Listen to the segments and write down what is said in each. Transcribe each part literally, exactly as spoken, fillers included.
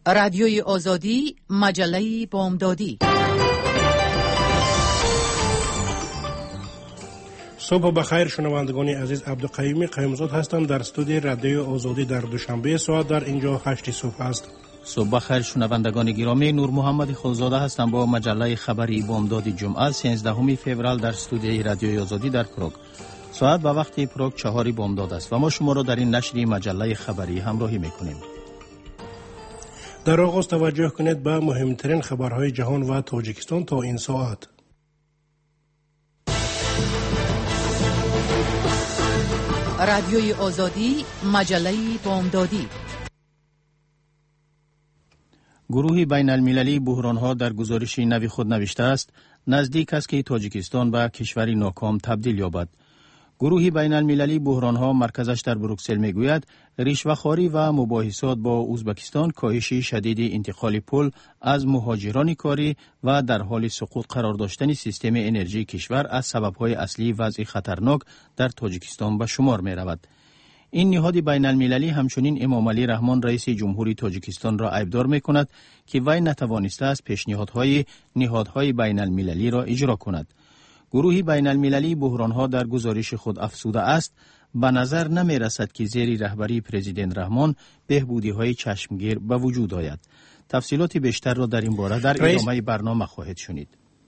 رادیوی آزادی، مجله بامدادی. صبح بخیر شنوندگان عزیز، عبدالقیوم قیمزاد هستم در استودیوی رادیوی آزادی در دوشنبه. ساعت در اینجا هشت صبح است. صبح بخیر شنوندگان گرامی، نور محمد خلزاده هستم با مجله خبری بامداد جمعه سیزدهم فوریه در استودیوی رادیوی آزادی در پروگ. ساعت به وقت پروگ چهار بامداد است و ما شما را در این نشر مجله خبری همراهی میکنیم. در آغاز توجه کنید به مهمترین خبرهای جهان و تاجیکستان تا این ساعت. رادیوی آزادی، مجله بامدادی. گروه بین المللی بحران‌ها در گزارش نوی خود نوشته است نزدیک است که تاجیکستان به کشوری ناکام تبدیل یابد. گروه بین المللی بحران‌ها مرکزش در بروکسل میگوید رشوه‌خواری و مباحثات با ازبکستان کاهش شدید انتقال پول از مهاجران کاری و در حال سقوط قرار داشتن سیستم انرژی کشور از سبب‌های اصلی وضع خطرناک در تاجیکستان به شمار می‌رود. این نهاد بین المللی همچنین امام علی رحمان رئیس جمهوری تاجیکستان را عیبدار می‌کند که وی نتوانسته است پیشنهادهای نهادهای بین المللی را اجرا کند. گروه بین المللی بحران‌ها در گزارش خود افزوده است به نظر نمی رسد که زیر رهبری پرزیدنت رحمان بهبودی‌های چشمگیر به وجود آید. تفصیلات بیشتر را در این باره در ادامه برنامه خواهید شنید.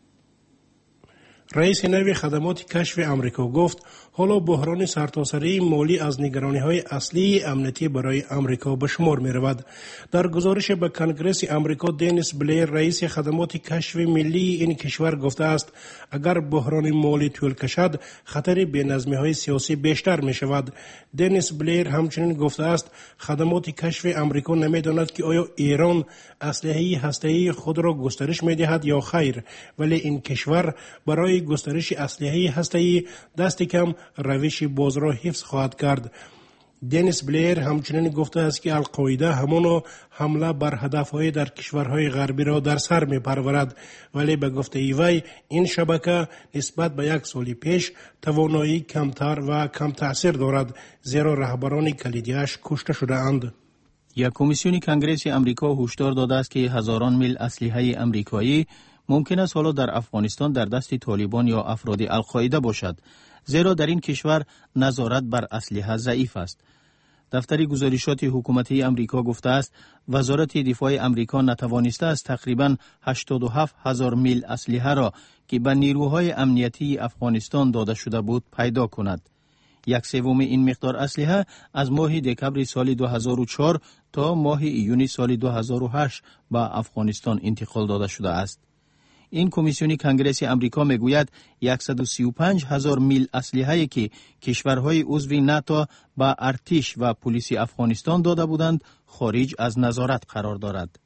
رئیس نوی خدمات کشف امریکا گفت حالا بحران سرتاسری مالی از نگرانی‌های اصلی امنیتی برای امریکا به شمار می‌رود. در گزارش به کنگره امریکا دنیس بلیر رئیس خدمات کشف ملی این کشور گفته است اگر بحران مالی طول کشد خطر بی‌نظمی‌های سیاسی بیشتر می‌شود. دنیس بلیر همچنین گفته است خدمات کشف امریکا نمی‌داند که آیا ایران اسلحه هسته‌ای خود را گسترش می‌دهد یا خیر، ولی این کشور برای گسترش اسلحه هسته‌ای دست کم روش باز را حفظ خواهد کرد. دنیس بلیر همچنین گفته است که القاعده همان حمله بر هدفهای در کشورهای غربی را در سر می پرورد، ولی به گفته وی این شبکه نسبت به یک سال پیش توانایی کمتر و کم تاثیر دارد، زیرا رهبران کلیدیش کشته شده اند. یک کمیسیون کنگره امریکا هشدار داده است که هزاران میل اسلحه امریکایی ممکن است حالا در افغانستان در دست طالبان یا افراد القاعده باشد، زیرا در این کشور نظارت بر اسلحه ضعیف است. دفتر گزارشات حکومتی امریکا گفته است وزارت دفاع امریکا نتوانسته است تقریباً هشتاد و هفت هزار میل اسلحه را که به نیروهای امنیتی افغانستان داده شده بود پیدا کند. یک سوم این مقدار اسلحه از ماه دکمبر سال دو هزار و چهار تا ماه ایون سال دو هزار و هشت به افغانستان انتقال داده شده است. این کمیسیون کنگره امریکا میگوید صد و سی و پنج هزار میل اسلحه‌ای که کشورهای عضو ناتو به ارتش و پلیس افغانستان داده بودند خارج از نظارت قرار دارد.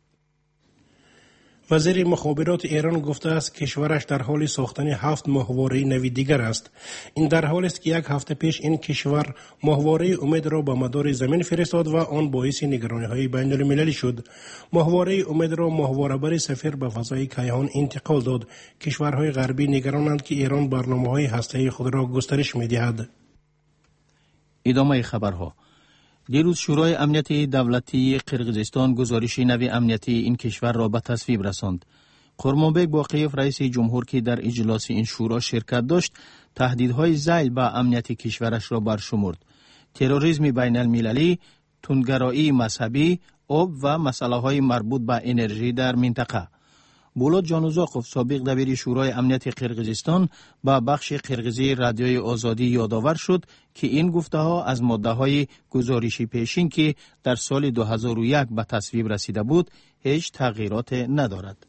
وزیر مخابرات ایران گفته است کشورش در حال ساختن هفت ماهواره نوی دیگر است. این در حالی است که یک هفته پیش این کشور ماهواره امید را به مدار زمین فرستاد و آن باعث نگرانی‌های بین المللی شد. ماهواره امید را ماهواره‌بر سفیر به فضای کیهان انتقال داد. کشورهای غربی نگرانند که ایران برنامه‌های هسته‌ای خود را گسترش می‌دهد. ادامه خبرها. دیروز شورای امنیت دولتی قرقیزستان گزارش نوی امنیتی این کشور را به تصویب رساند. قرمانبک باقیف رئیس جمهور که در اجلاس این شورا شرکت داشت، تهدیدهای ذیل به امنیت کشورش را برشمرد. تروریسم بین المللی، تندگرایی مذهبی، آب و مسائل مربوط به انرژی در منطقه. بولاد جانوزاقوف سابق دبیر شورای امنیت قرقیزستان با بخش قرقیزی رادیوی آزادی یادآور شد که این گفته‌ها از ماده‌های گزارشی پیشین که در سال دو هزار و یک به تصویب رسیده بود هیچ تغییرات ندارد.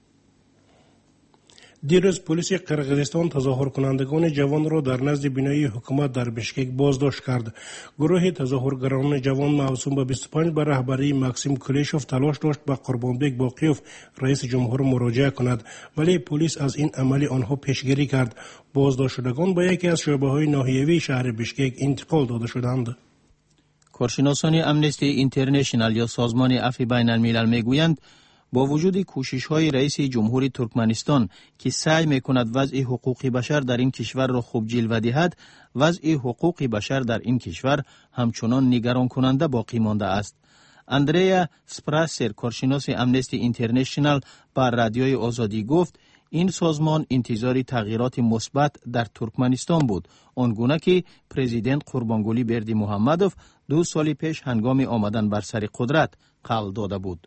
دیروز پلیس قرقیزستان تظاهر کنندگان جوان را در نزد بینای حکومت در بشکک بازداشت کرد. گروه تظاهرگران جوان موسوم به بیست و پنج به رهبری ماکسیم کلیشوف تلاش داشت به قربانبک باقیوف رئیس جمهور مراجعه کند، ولی پلیس از این عمل آنها پیشگیری کرد. بازداشت شدگان به یکی از شعبه‌های ناحیوی شهر بشکک انتقال داده شدند. کارشناسان امنستی اینترنشنال یا سازمان عفو بین الملل میگویند با وجود کوشش‌های رئیس جمهوری ترکمنستان که سعی می‌کند وضع حقوق بشر در این کشور را خوب جلوه دهد، وضع حقوق بشر در این کشور همچنان نگران کننده باقی مانده است. اندریا سپراسر، کارشناس امنستی اینترنشنال، بر رادیوی آزادی گفت این سازمان انتظار تغییرات مثبت در ترکمنستان بود، آنگونه که پرزیدنت قربانگولی بردی محمدوف دو سال پیش هنگام آمدن بر سر قدرت قول داده بود.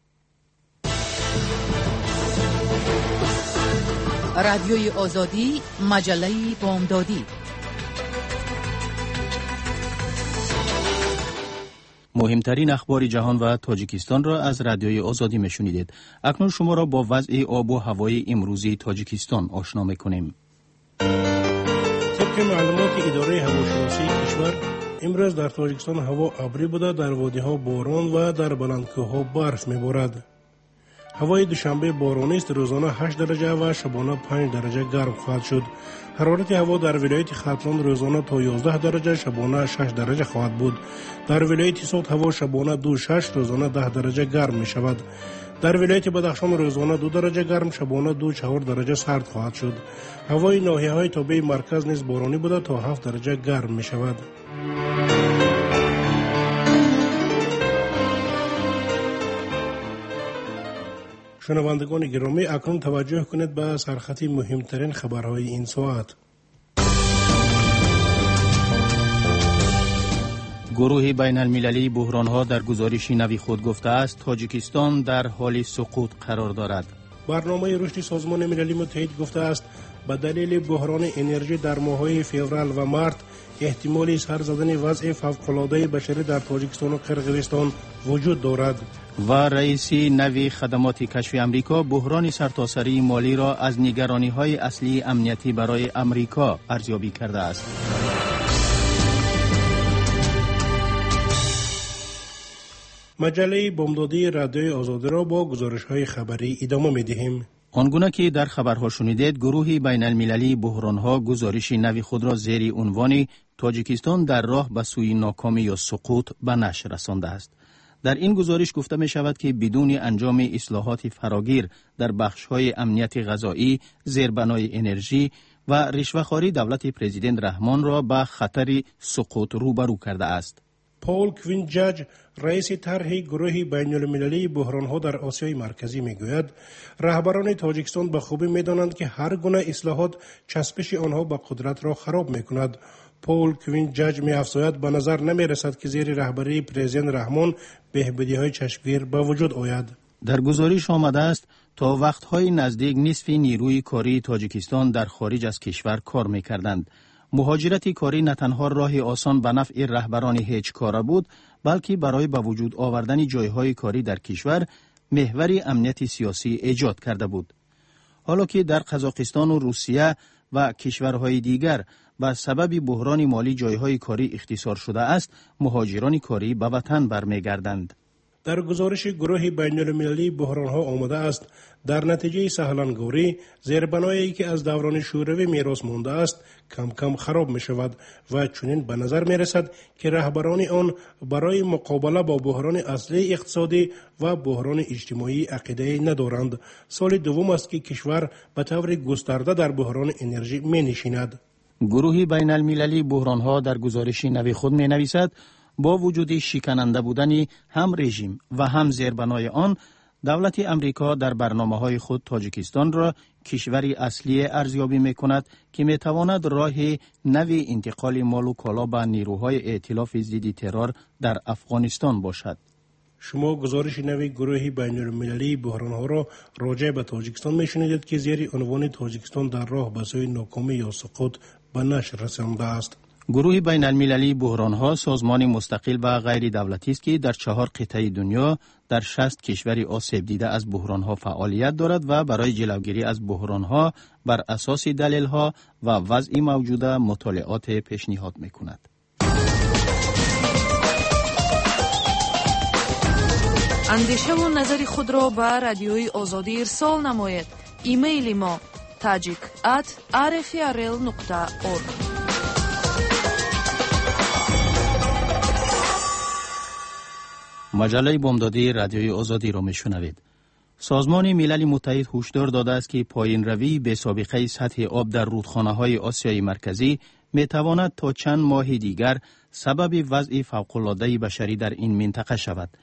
رادیوی آزادی، مجله بامدادی. مهمترین اخبار جهان و تاجیکستان را از رادیوی آزادی میشنیدید. اکنون شما را با وضع آب و هوای امروزی تاجیکستان آشنا میکنیم. طبق معلومات اداره هواشناسی کشور، امروز در تاجیکستان هوا ابری بوده، در وادی‌ها باران و در بلندکوه‌ها برف میبارد. هوای دوشنبه بارانی است، روزانه هشت درجه و شبانه پنج درجه گرم خواهد شد. حرارت هوا در ولایت ختلان روزانه تا یازده درجه، شبانه شش درجه خواهد بود. در ولایت سوت هوا شبانه دو شش، روزانه ده درجه گرم می شود. در ولایت بدخشان روزانه دو درجه گرم، شبانه دو چهار درجه سرد خواهد شد. هوای ناحیه‌های تابع مرکز نیز بارانی بوده، تا هفت درجه گرم می شود. شنوندگان گرامی، اکنون توجه کنید به سرخط مهمترین خبرهای این ساعت. گروه بین المللی بحرانها در گزارش نوی خود گفته است تاجیکستان در حال سقوط قرار دارد. برنامه رشد سازمان ملل متحد گفته است به دلیل بحران انرژی در ماه‌های فوریه و مارس احتمالی سر زدن وضع فوق‌العاده بشری در تاجیکستان و قرقیزستان وجود دارد. و رئیس نوی خدمات کشف امریکا بحران سرتاسری مالی را از نگرانی‌های اصلی امنیتی برای امریکا ارزیابی کرده است. مجله بامدادی رادیوی آزادی را با گزارش‌های خبری ادامه می‌دهیم. آنگونه که در خبرها شنیدید، گروه بین المللی بحرانها گزارش نوی خود را زیر عنوان تاجیکستان در راه به سوی ناکامی یا سقوط به نشر رسانده است. در این گزارش گفته می شود که بدون انجام اصلاحات فراگیر در بخش‌های امنیت غذایی، زیربنای انرژی و رشوه‌خواری، دولت پرزیدنت رحمان را به خطر سقوط روبرو کرده است. پول کوین جاج، رئیس طرح گروه بین المللی بحرانها در آسیای مرکزی میگوید رهبران تاجیکستان به خوبی میدانند که هر گونه اصلاحات چسبش آنها به قدرت را خراب میکند. پول کوین جاج می افزاید به نظر نمی رسد که زیر رهبری پرزیدنت رحمان بهبودی های چشمگیر به وجود آید. در گزارش آمده است تا وقتهای نزدیک نصف نیروی کاری تاجیکستان در خارج از کشور کار میکردند. مهاجرت کاری نه تنها راه آسان به نفع رهبران هیچ کاره بود، بلکه برای به وجود آوردن جایهای کاری در کشور محور امنیت سیاسی ایجاد کرده بود. حالا که در قزاقستان و روسیه و کشورهای دیگر به سبب بحران مالی جایهای کاری اختصار شده است، مهاجران کاری به وطن برمیگردند. در گزارش گروه بین المللی بحرانها آمده است در نتیجه سهلانگوری زیربنایی که از دوران شوروی میراث مانده است کم کم خراب می شود و چنین به نظر می رسد که رهبران آن برای مقابله با بحران اصلی اقتصادی و بحران اجتماعی عقیده ندارند. سال دوم است که کشور به طور گسترده در بحران انرژی می نشیند. گروه بین المللی بحرانها در گزارش نوی خود می نویسد با وجود شکننده بودن هم رژیم و هم زیربنای آن، دولت امریکا در برنامه‌های خود تاجیکستان را کشوری اصلی ارزیابی می‌کند که می‌تواند راه نوی انتقال مال و کالا به نیروهای ائتلاف ضد ترور در افغانستان باشد. شما گزارش نوی گروه بین المللی بحرانها را راجع به تاجیکستان می‌شنیدید که زیر عنوان تاجیکستان در راه به سوی ناکامی یا سقوط به نشر رسانده است. گروه بین المللی بحرانها سازمان مستقل و غیر دولتی است که در چهار قطعه دنیا در شصت کشور آسیب دیده از بحرانها فعالیت دارد و برای جلوگیری از بحرانها بر اساس دلایل‌ها و وضع موجوده مطالعات پیشنهاد می‌کند. اندیشه و نظر خود را به رادیوی آزادی ارسال نمایید. ایمیل ما tajik at r f r l nokta org. مجله بامدادی رادیوی آزادی را میشنوید. سازمان ملل متحد هشدار داده است که پایین روی به سابقه سطح آب در رودخانه‌های آسیای مرکزی میتواند تا چند ماه دیگر سبب وضع فوق‌العاده بشری در این منطقه شود.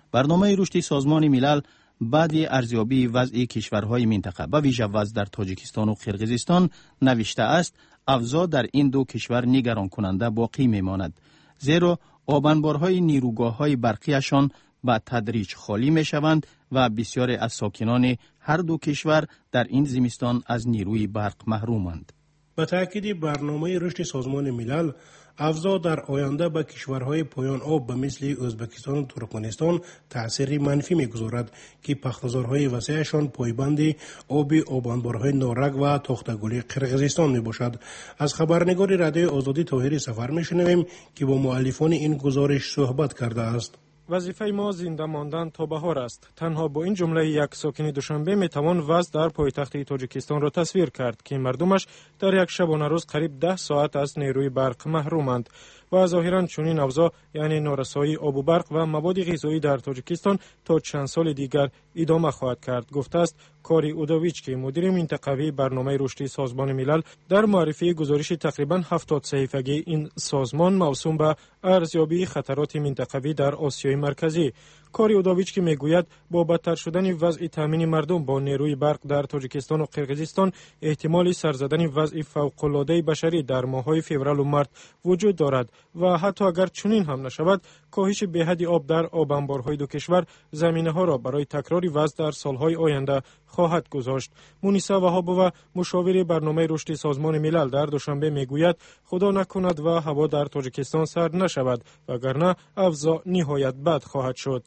برنامه رشد سازمان ملل بعد ارزیابی وضع کشورهای منطقه به ویژه وضع در تاجیکستان و قرقیزستان نوشته است اوضاع در این دو کشور نگران کننده باقی میماند، زیرا آبانبارهای نیروگاه‌های برقیشان به تدریج خالی می شوند و بسیاری از ساکنان هر دو کشور در این زمستان از نیروی برق محرومند. به تأکید برنامه رشد سازمان ملل، اوضاع در آینده به کشورهای پایان آب به مثل ازبکستان و ترکمنستان تأثیر منفی می‌گذارد که پخت‌گذارهای وسیعشان پایبند آب آبانبارهای نارنج و تختگلی قرقیزستان میباشد. از خبرنگار رادیوی آزادی طاهری سفر میشنویم که با مؤلفان این گزارش صحبت کرده است. وظیفه ما زنده ماندن تا بهار است. تنها با این جمله یک ساکن دوشنبه میتوان وضع در پایتخت تاجیکستان را تصویر کرد که مردمش در یک شبانه روز قریب ده ساعت از نیروی برق محرومند و ظاهرا چنین اوضاع یعنی نارسایی آب و برق و مواد غذایی در تاجیکستان تا چند سال دیگر ادامه خواهد کرد، گفته است کاری اودویچ که مدیر منطقوی برنامه رشد سازمان ملل در معرفی گزارش تقریبا هفتاد صفحه‌ای این سازمان موسوم به ارزیابی خطرات منطقوی در آسیای مرکزی. کاری اودویچ که میگوید با بدتر شدن وضع تامین مردم با نیروی برق در تاجیکستان و قرقیزستان احتمال سر زدن وضع فوق‌العاده بشری در ماه‌های فوریه و مارس وجود دارد و حتی اگر چنین هم نشود کاهش به‌حد آب در آبانبارهای دو کشور زمینه‌ها را برای تکرار وضع در سال‌های آینده خواهد گذاشت. مونیسا وهابووا مشاور برنامه رشد سازمان ملل در دوشنبه میگوید خدا نکند و هوا در تاجیکستان سرد نشود وگرنه اوضاع نهایت بد خواهد شد.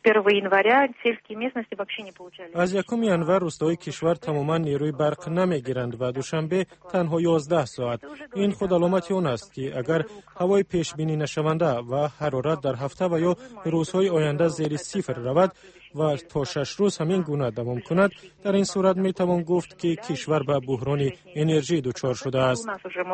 از یکم ینور روستاهای کشور تماما نیروی برق نمیگیرند و دوشنبه تنها یازده ساعت. این خود علامت آن است که اگر هوای پیش بینی نشونده و حرارت در هفته و یا روزهای آینده زیر صفر رود و تا شش روز همین گونه دوام کند، در این صورت می توان گفت که کشور به بحران انرژی دچار شده است.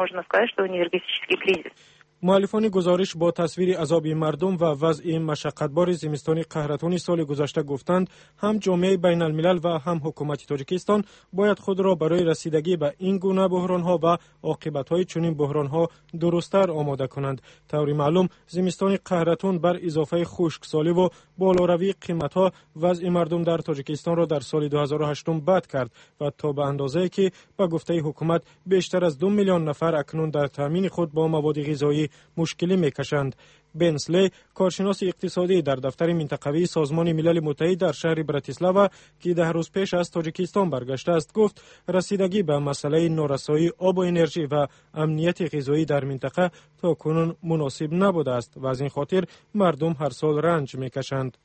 مؤلفان گزارش با تصویر عذاب مردم و وضع مشقتبار زمستان قحطانی سال گذشته گفتند هم جامعه بین الملل و هم حکومت تاجیکستان باید خود را برای رسیدگی به این گونه بحران‌ها و عاقبت‌های چنین بحران‌ها درست‌تر آماده کنند. طوری معلوم زمستان قحطان بر اضافه خشکسالی و بالاروی قیمت‌ها وضع مردم در تاجیکستان را در سال دو هزار و هشت بد کرد و تا به اندازه‌ای که به گفته حکومت بیشتر از دو میلیون نفر اکنون در تامین خود با مواد غذایی مشکلی میکشند. بنسلی کارشناس اقتصادی در دفتر منطقوی سازمان ملل متحد در شهر براتیسلاوا که ده روز پیش از تاجیکستان برگشته است گفت رسیدگی به مسئله نارسایی آب و انرژی و امنیت غذایی در منطقه تا کنون مناسب نبوده است و از این خاطر مردم هر سال رنج میکشند.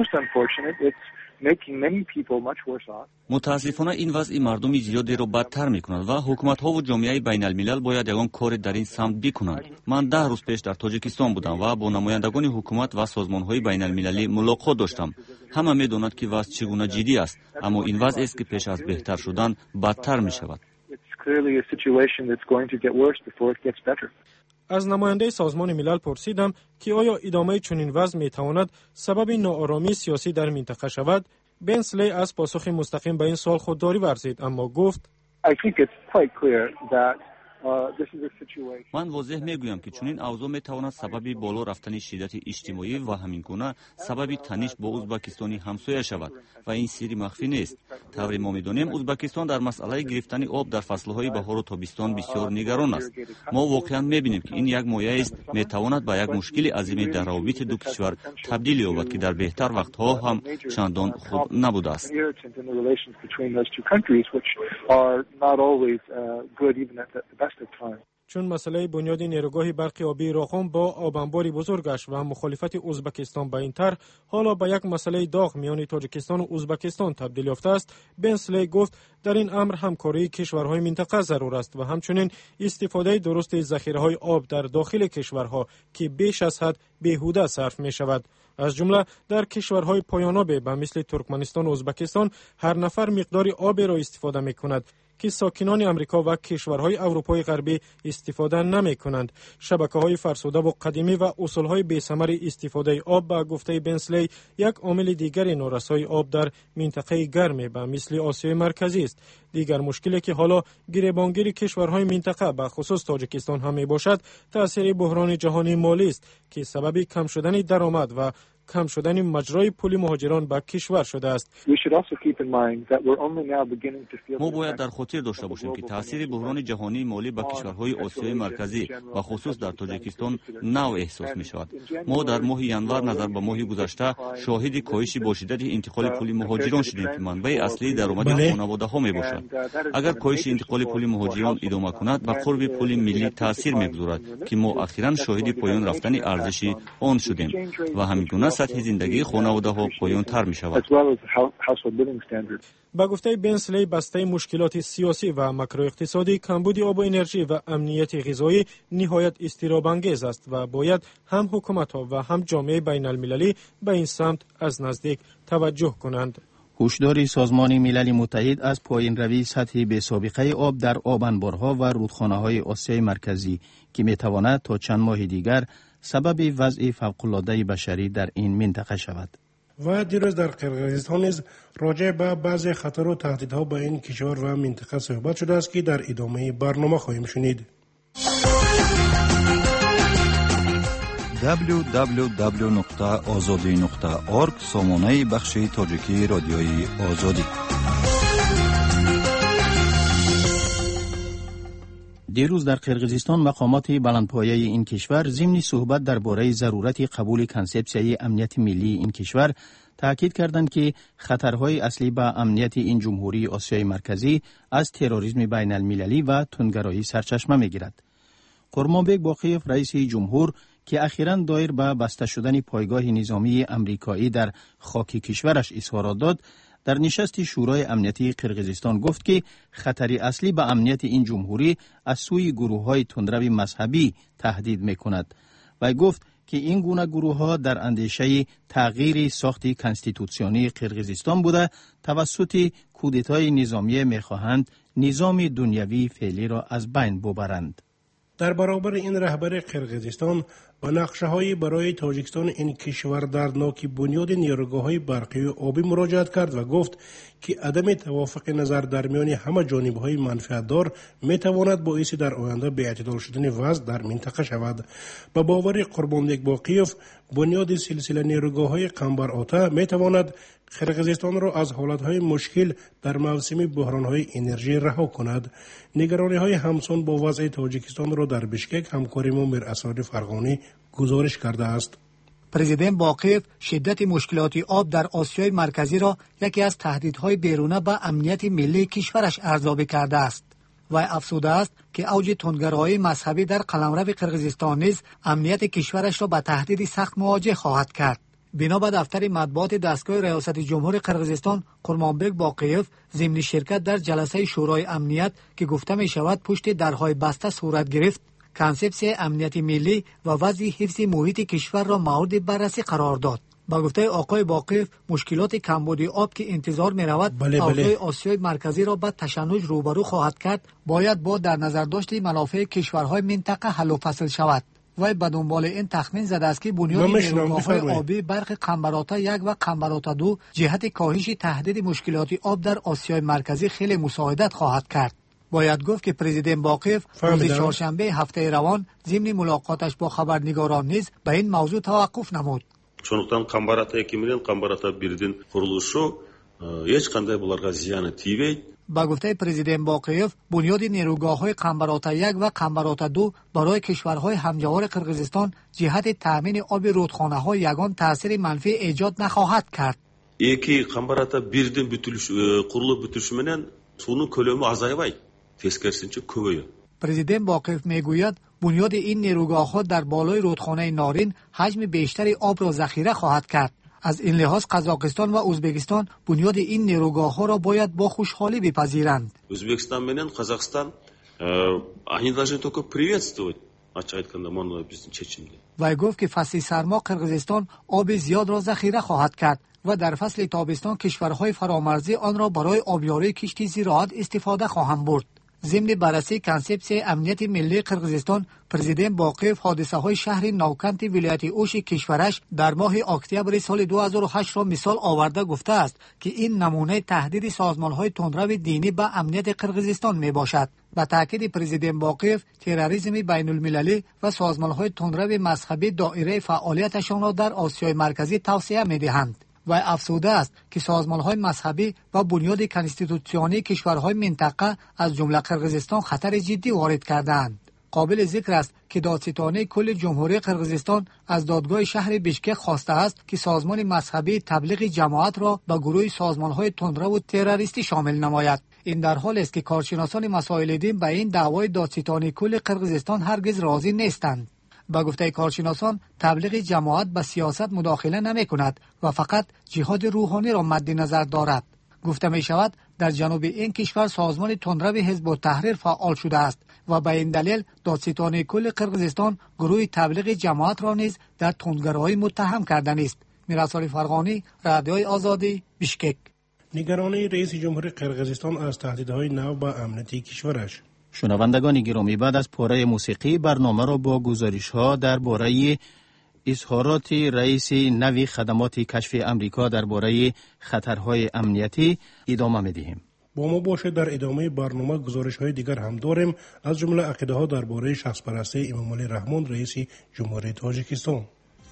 متاسفانه این وضع مردم زیادی را بدتر میکند و حکومت ها و جامعه بین الملل باید یگان کار در این سمت بکنند. من ده روز پیش در تاجیکستان بودم و با نمایندگان حکومت و سازمان های بین المللی ملاقات داشتم. همه میدانند که وضع چگونه جدی است، اما این وضع است که پیش از بهتر شدن بدتر می شود. از نماینده سازمان ملل پرسیدم که آیا ادامه چنین وضع می تواند سبب ناآرامی سیاسی در منطقه شود. بنسلی از پاسخ مستقیم به این سوال خودداری ورزید اما گفت من واضح میگویم که چنین اوضاع میتواند سبب بالا رفتن شدت اجتماعی و همین گونه سبب تنش با ازبکستانی همسایه شود و این سری مخفی نیست. طوری ما میدانیم ازبکستان در مسئله گرفتن آب در فصلهای بهار و تابستان بسیار نگران است. ما واقعا میبینیم که این یک مایه است میتواند به یک مشکل عظیم در روابط دو کشور تبدیل یابد که در بهتر وقتها هم چندان خوب نبوده است. چون مسئله بنیاد نیروگاه برق آبی راخون با آبانباری بزرگش و مخالفت ازبکستان به این طرح حالا به یک مسئله داغ میان تاجیکستان و ازبکستان تبدیل یافته است، بنسلی گفت در این امر همکاری کشورهای منطقه ضرور است و همچنین استفاده درست ذخیره‌های آب در داخل کشورها که بیش از حد بیهوده صرف می شود. از جمله در کشورهای پایان‌آب به مثل ترکمنستان و ازبکستان هر نفر مقداری آب را استفاده می کند که ساکنان امریکا و کشورهای اروپای غربی استفاده نمی کنند. شبکه‌های فرسوده و قدیمی و اصولهای بی‌ثمر استفاده آب به گفته بنسلی یک عامل دیگر نارسایی آب در منطقه گرم به مثل آسیای مرکزی است. دیگر مشکلی که حالا گریبانگیر کشورهای منطقه به خصوص تاجیکستان هم می باشد تأثیر بحران جهانی مالی است که سبب کم شدن درآمد و کم شدن مجرای پول مهاجران به کشور شده است. ما باید در خاطر داشته باشیم که تاثیر بحران جهانی مالی به کشورهای آسیای مرکزی و خصوص در تاجیکستان نو احساس می شود. ما در ماه ینور نظر به ماه گذشته شاهد کاهش با شدت انتقال پول مهاجران شدیم که منبع اصلی درآمد خانواده ها می باشد. اگر کاهش انتقال پول مهاجران ادامه کند به قرب پول ملی تاثیر می‌گذارد که ما اخیراً شاهد پایان رفتن ارزش آن شدیم و همین گونه سطح زندگی خانواده ها پایان تر می شود. با گفته بنسلی، بسته مشکلات سیاسی و ماکرواقتصادی، کمبود آب و انرژی و امنیت غذایی نهایت اضطراب انگیز است و باید هم حکومت ها و هم جامعه بین المللی به این سمت از نزدیک توجه کنند. هشدار سازمان ملل متحد از پایین روی سطح بی سابقه آب در آب انبارها و رودخانه‌های آسیای مرکزی که می‌تواند تا چند ماه دیگر سبب وضع فوق‌العاده بشری در این منطقه شود. و دیروز در قرقیزستان نیز راجع به بعضی خطر و تهدیدها به این کشور و منطقه صحبت شده است که در ادامه برنامه خواهیم شنید. دبلیو دبلیو دبلیو نقطه آزادی نقطه اورگ سامانه بخش تاجیکی رادیوی آزادی. دیروز در قرقیزستان مقامات بلندپایه این کشور ضمن صحبت درباره ضرورت قبول کنسپسیای امنیت ملی این کشور تاکید کردند که خطرهای اصلی به امنیت این جمهوری آسیای مرکزی از تروریسم بین المللی و تندگرایی سرچشمه می‌گیرد. قرمانبک باقیف رئیس جمهور که اخیراً دایر به بسته شدن پایگاه نظامی امریکایی در خاک کشورش اظهارات داد، در نشست شورای امنیتی قرقیزستان گفت که خطری اصلی به امنیت این جمهوری از سوی گروه‌های تندرو مذهبی تهدید می‌کند و گفت که این گونه گروه‌ها در اندیشه تغییر ساخت کنستیتوسیونی قرقیزستان بوده توسط کودتای نظامی می‌خواهند نظام دنیوی فعلی را از بین ببرند. در برابر این رهبر قرقیزستان با نقشه‌های برای تاجیکستان این کشور دردناک بنیاد نیروگاه‌های برقی و آبی مراجعت کرد و گفت که عدم توافق نظر در میان همه جانب‌های منفعت‌دار می‌تواند باعث در آینده بی‌اعتدال شدن وضع در منطقه شود. با باور قربانبک باقیوف، بنیاد سلسله نیروگاه‌های قنبر آتا می‌تواند قرقیزستان را از حالت‌های مشکل در موسم بحران‌های انرژی رها کند. نگرانی‌های همسان با وضع تاجیکستان را در بشکک همکار ما میر اسرار فرغانی گزارش کرده است. پرزیدنت باقیف شدت مشکلات آب در آسیای مرکزی را یکی از تهدیدهای بیرونه به امنیت ملی کشورش ارزیابی کرده است و افسوده است که اوج تندگرایی مذهبی در قلمرو قرقیزستان نیز امنیت کشورش را به تهدید سخت مواجه خواهد کرد. بنا به دفتر مطبوعات دستگاه ریاست جمهور قرقیزستان، قرمانبک باقیف ضمن شرکت در جلسه شورای امنیت که گفته می شود پشت درهای بسته صورت گرفت، کنسپسیای امنیت ملی و وضع حفظ محیط کشور را مورد بررسی قرار داد. با گفته آقای باقیف، مشکلات کمبود آب که انتظار می رود اوضاع آسیای مرکزی را به تشنج روبرو خواهد کرد، باید با در نظر داشت منافع کشورهای منطقه حل و فصل شود. و به دنبال این تخمین زده است که بنیاد نیروگاه‌های آبی برق قنبرآتا یک و قنبرآتا دو جهت کاهش تهدید مشکلات آب در آسیای مرکزی خیلی مساعدت خواهد کرد. باید گفت که پرزیدنت باقیف روز چهارشنبه هفته روان ضمن ملاقاتش با خبرنگاران نیز به این موضوع توقف نمود. Сондықтан қамбар-ата екі менен қамбар-ата бірдің құрылышы ешқандай бұларға зияны тибейді. با گفته پرزیدنت باقیف، بنیاد نیروگاه‌های قنبرآتا یک و قنبرآتا دو برای کشورهای همجوار قرقیزستان جهت تامین آب رودخانه‌ها یگان تاثیر منفی ایجاد نخواهد کرد. Екі қамбар-ата бірдің құрылып бітірішіменен суның көлемі азайбайды. Тескерісінше көбейеді. پرزیدنت باقیف میگوید بنیاد این نیروگاه‌ها در بالای رودخانه نارین حجم بیشتری آب را ذخیره خواهد کرد. از این لحاظ قزاقستان و ازبکستان بنیاد این نیروگاه‌ها را باید با خوشحالی بپذیرند. Өзбекстан менен Қазақстан они должны только приветствовать. Açık aytganda mana bizning chechimda. و گفت که فصل سرما قرقیزستان آب زیاد را ذخیره خواهد کرد و در فصل تابستان کشورهای فرامرزی آن را برای آبیاری کشتی زراعت استفاده خواهند برد. ضمن بررسی کنسپسیون امنیت ملی قرقیزستان، پرزیدنت باقیف حادثه‌های شهر نوکنت ولایت اوش کشورش در ماه اکتبر سال دو هزار و هشت را مثال آورده گفته است که این نمونه تهدید سازمان‌های تندرو دینی به امنیت قرقیزستان میباشد. با تاکید پرزیدنت باقیف، تروریسم بین المللی و سازمان‌های تندرو مذهبی دایره فعالیتشان را در آسیای مرکزی توسعه می‌دهند. و افسوده است که سازمان‌های مذهبی و بنیاد کنستیتوسیونی کشورهای منطقه از جمله قرقیزستان خطر جدی وارد کردند. قابل ذکر است که دادستانی کل جمهوری قرقیزستان از دادگاه شهر بیشکک خواسته است که سازمان مذهبی تبلیغ جماعت را به گروه سازمان‌های تندرو و تروریستی شامل نماید. این در حالی است که کارشناسان مسائل دین به این دعوای دادستانی کل قرقیزستان هرگز راضی نیستند. با گفته کارشناسان، تبلیغ جماعت به سیاست مداخله نمی کند و فقط جهاد روحانی را مد نظر دارد. گفته می شود در جنوب این کشور سازمان تندرو حزب التحریر فعال شده است و به این دلیل دادستانی کل قرقیزستان گروه تبلیغ جماعت را نیز در تندگرایی متهم کردن است. میرسال فرغانی، رادیوی آزادی، بیشکک. نگرانی رئیس جمهوری قرقیزستان از تهدیدهای نو به امنیتی کشورش. شنوندگان گرامی، بعد از پاره موسیقی برنامه را با گزارش ها درباره اظهارات رئیس نوی خدمات کشف امریکا درباره خطرهای امنیتی ادامه می‌دهیم. با ما باشید. در ادامه برنامه گزارش های دیگر هم داریم، از جمله عقیده ها درباره شخص پرستی امام علی رحمان رئیس جمهوری تاجیکستان.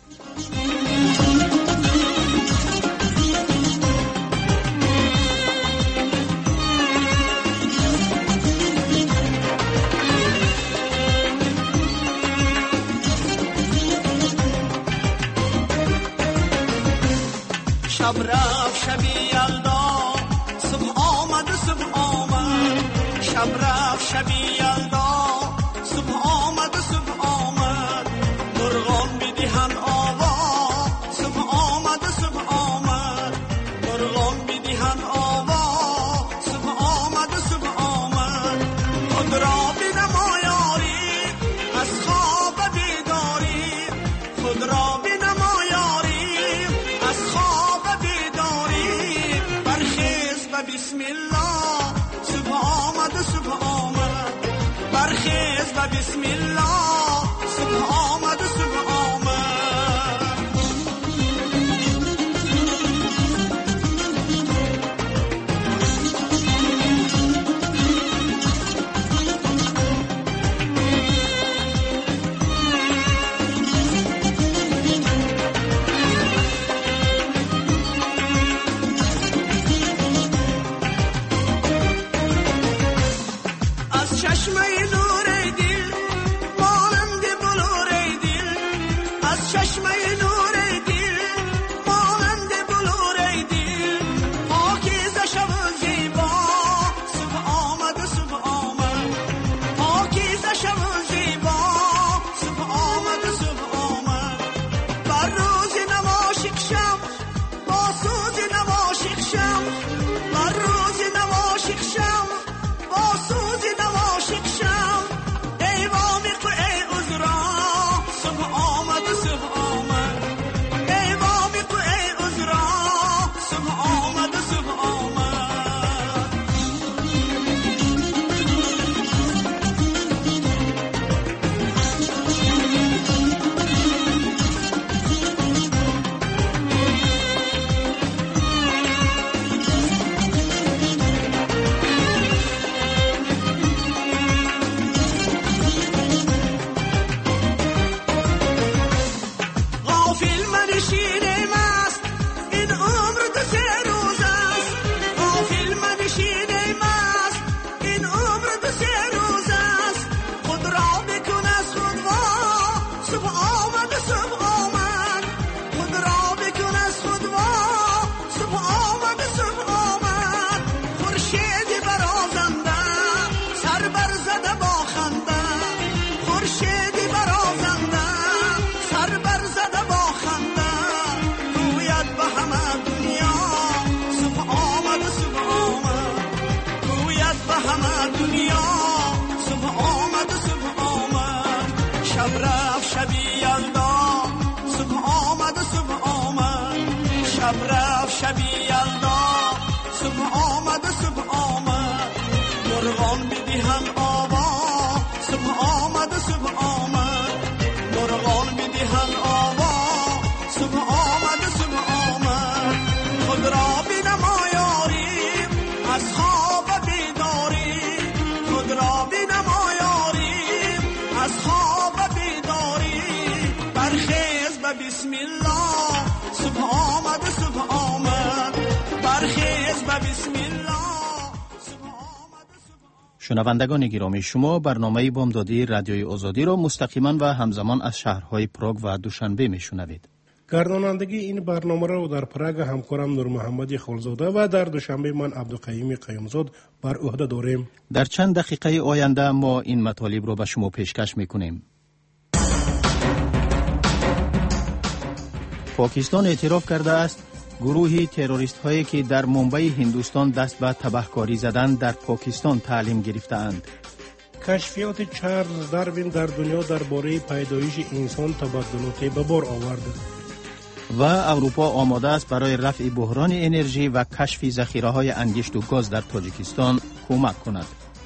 شب رفت شبی یلدا صبح آمد صبح آمد، شب رفت شبی یلدا صبح آمد صبح آمد، مرغان میدهن آوا صبح آمد صبح آمد، مرغان میدهن آوا صبح آمد صبح آمد. خود را بنما یاری از خواب بیداری، خود را بنما یاری از خواب بسم الله صبح آمد صبح آمد، برخیز و بسم الله صبح آمد صبح آمد. شب رفت شبی یلدا صبح آمد صبح آمد، مرغان میدهن خود را بنمایاریم از خواب بیداری، خود را بنمایاریم از خواب بیداری. برخیز به بسم الله صبح آمد صبح آمد، برخیز به بسم الله. شنوندگان گرامی، شما برنامه بامدادی رادیوی آزادی را مستقیما و همزمان از شهرهای پراگ و دوشنبه میشنوید. گردانندگی این برنامه را در پراگ همکارم نور محمدی خلزاده و در دوشنبه من عبدالقیوم قیومزاد بر عهده داریم. در چند دقیقه آینده ما این مطالب را به شما پیشکش میکنیم. پاکستان اعتراف کرده است گروهی تروریست هایی که در منبع هندوستان دست به تبهکاری زدن در پاکستان تعلیم گرفتند. کشفیات چارلز داروین در دنیا درباره پیدایش انسان تبدلاتی به بار آورد. و اروپا آماده است برای رفع بحران انرژی و کشف ذخیره های انگشت و گاز در تاجیکستان کمک کند.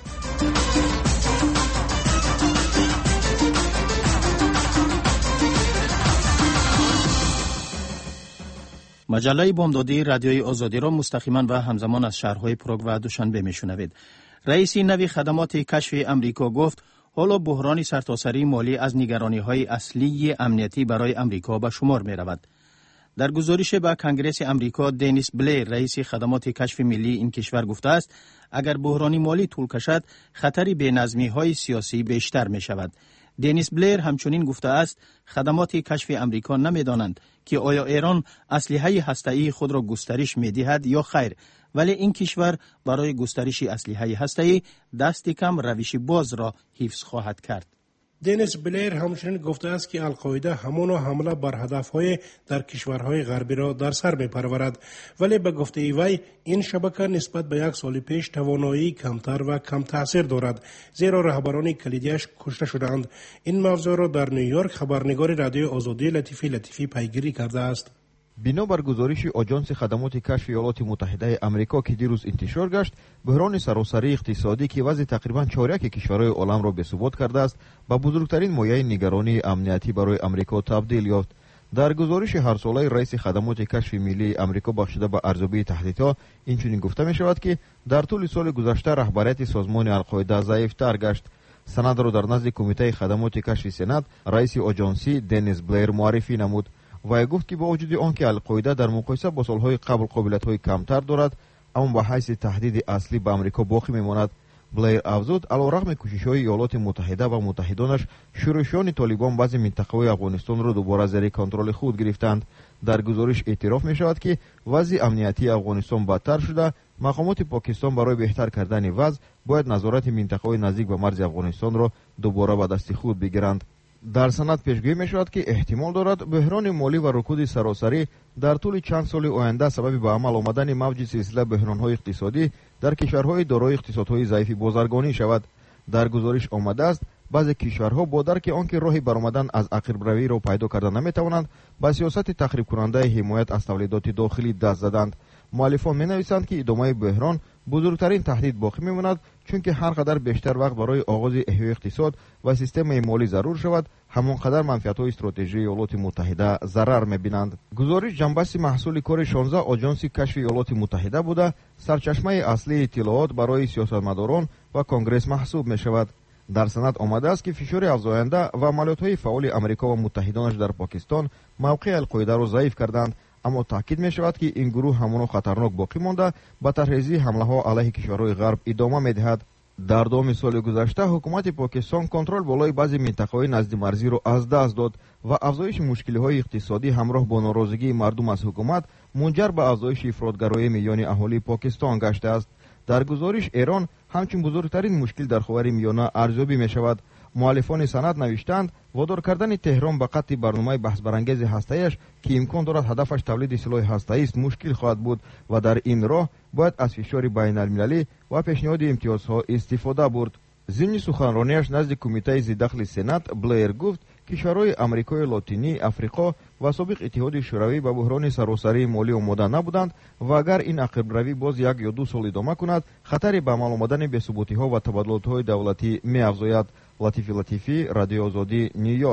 مجله بامدادی رادیوی آزادی را مستقیما و همزمان از شهرهای پراگ و دوشنبه میشنوید. رئیس نوی خدمات کشف امریکا گفت حالا بحران سرتاسری مالی از نگرانی‌های اصلی امنیتی برای امریکا به شمار می‌رود. در گزارش به کنگره امریکا، دنیس بلیر رئیس خدمات کشف ملی این کشور گفته است اگر بحران مالی طول کشد خطر بی‌نظمی‌های سیاسی بیشتر می‌شود. دنیس بلیر همچنین گفته است خدمات کشف امریکا نمی‌دانند که آیا ایران اسلحه هسته‌ای خود را گسترش می‌دهد یا خیر، ولی این کشور برای گسترش اسلحه هسته‌ای دست کم روش باز را حفظ خواهد کرد. دنیس بلیر همچنین گفته است که القاعده همان حمله بر هدفهای در کشورهای غربی را در سر می‌پرورد، ولی به گفته وی این شبکه نسبت به یک سال پیش توانایی کمتر و کم تاثیر دارد، زیرا رهبران کلیدیش کشته شدند. این موضوع را در نیویورک خبرنگار رادیو آزادی لطیفی لطیفی پیگیری کرده است. بنابر گزارش آژانس خدمات کشف ایالات متحده آمریکا که دیروز انتشار گشت، بحران سراسری اقتصادی که وضع تقریبا چهارک کشورهای عالم را بثبات کرده است، به بزرگترین مایه نگرانی امنیتی برای امریکا تبدیل یافت. در گزارش هر ساله رئیس خدمات کشف ملی امریکا بخشیده به ارزیابی تهدیدها اینچنین گفته می شود که در طول سال گذشته رهبریت سازمان القاعده ضعیفتر گشت. سند را در نزد کمیته خدمات کشف سنا رئیس آژانسی دنیس بلیر معرفی نمود. وی گفت که با وجود آنکه القاعده در مقایسه با سالهای قبل قابلیت‌های کمتر دارد، اما به حیث تهدید اصلی به آمریکا باقی میماند. بلیر افزود علیرغم کوشش‌های ایالات متحده و متحدانش، شورشیان طالبان بعضی منطقه‌های افغانستان را دوباره زیر کنترل خود گرفتند. در گزارش اعتراف می‌شود که وضع امنیتی افغانستان بدتر شده. مقامات پاکستان برای بهتر کردن وضع باید نظارت منطقه‌های نزدیک به مرز افغانستان را دوباره به دست خود بگیرند. در سند پیشگویی می شود که احتمال دارد بحران مالی و رکود سراسری در طول چند سال آینده سبب به عمل آمدن موج سلسله بحران‌های اقتصادی در کشورهای دارای اقتصادهای ضعیف بازرگانی شود. در گزارش آمده است بعضی کشورها با درک آنکه راهی برآمدن از عقب‌روی را پیدا کردن نمی‌توانند، با سیاست تخریب کننده حمایت از تولیدات داخلی دست زدند. مؤلفان می‌نویسند که ادامه بحران بزرگترین تهدید باقی میماند، چون که هر قدر بیشتر وقت برای آغاز احیای اقتصاد و سیستم مالی ضرور شود، همان قدر منفعت‌های استراتژی ایالات متحده ضرر می‌بینند. گزارش جنبش محصول کار شانزده آژانس کشف ایالات متحده بوده، سرچشمه اصلی اطلاعات برای سیاستمداران و کنگره محسوب می‌شود. در سند آمده است که فشار افزاینده و عملیات‌های فعال امریکا و متحدانش در پاکستان موقع القاعده را ضعیف کردند، اما تاکید می شود که این گروه همانا خطرناک باقی مانده، با طرحریزی حمله ها علیه کشورهای غرب ادامه می دهد. در دوم سال گذشته حکومت پاکستان کنترل بالای بعضی منطقه‌های نزد مرزی را از دست داد و افزایش مشکل‌های اقتصادی همراه با ناراضگی مردم از حکومت منجر به افزایش افراطگرایی میان اهالی پاکستان گشته است. در گزارش ایران همچون بزرگترین مشکل در خاورمیانه ارزیابی می شود. مؤلفان سند نوشتند وادار کردن تهران به قطع برنامه بحث برانگیز هسته‌ایش که امکان دارد هدفش تولید سلاح هسته‌ای است مشکل خواهد بود و در این راه باید از فشار بین المللی و پیشنهاد امتیازها استفاده برد. ضمن سخنرانیش نزد کمیته ذی‌دخل سنات بلیر گفت کشورهای آمریکای لاتینی، افریقا و سابق اتحاد شوروی به بحران سراسری مالی آماده نبودند و اگر این عقب‌روی باز یک یا دو سال ادامه کند خطر به عمل آمدن بی‌ثباتی‌ها و تبادلات‌های دولتی می‌افزاید. لطیفی لطیفی، رادیو آزادی، نیویورک.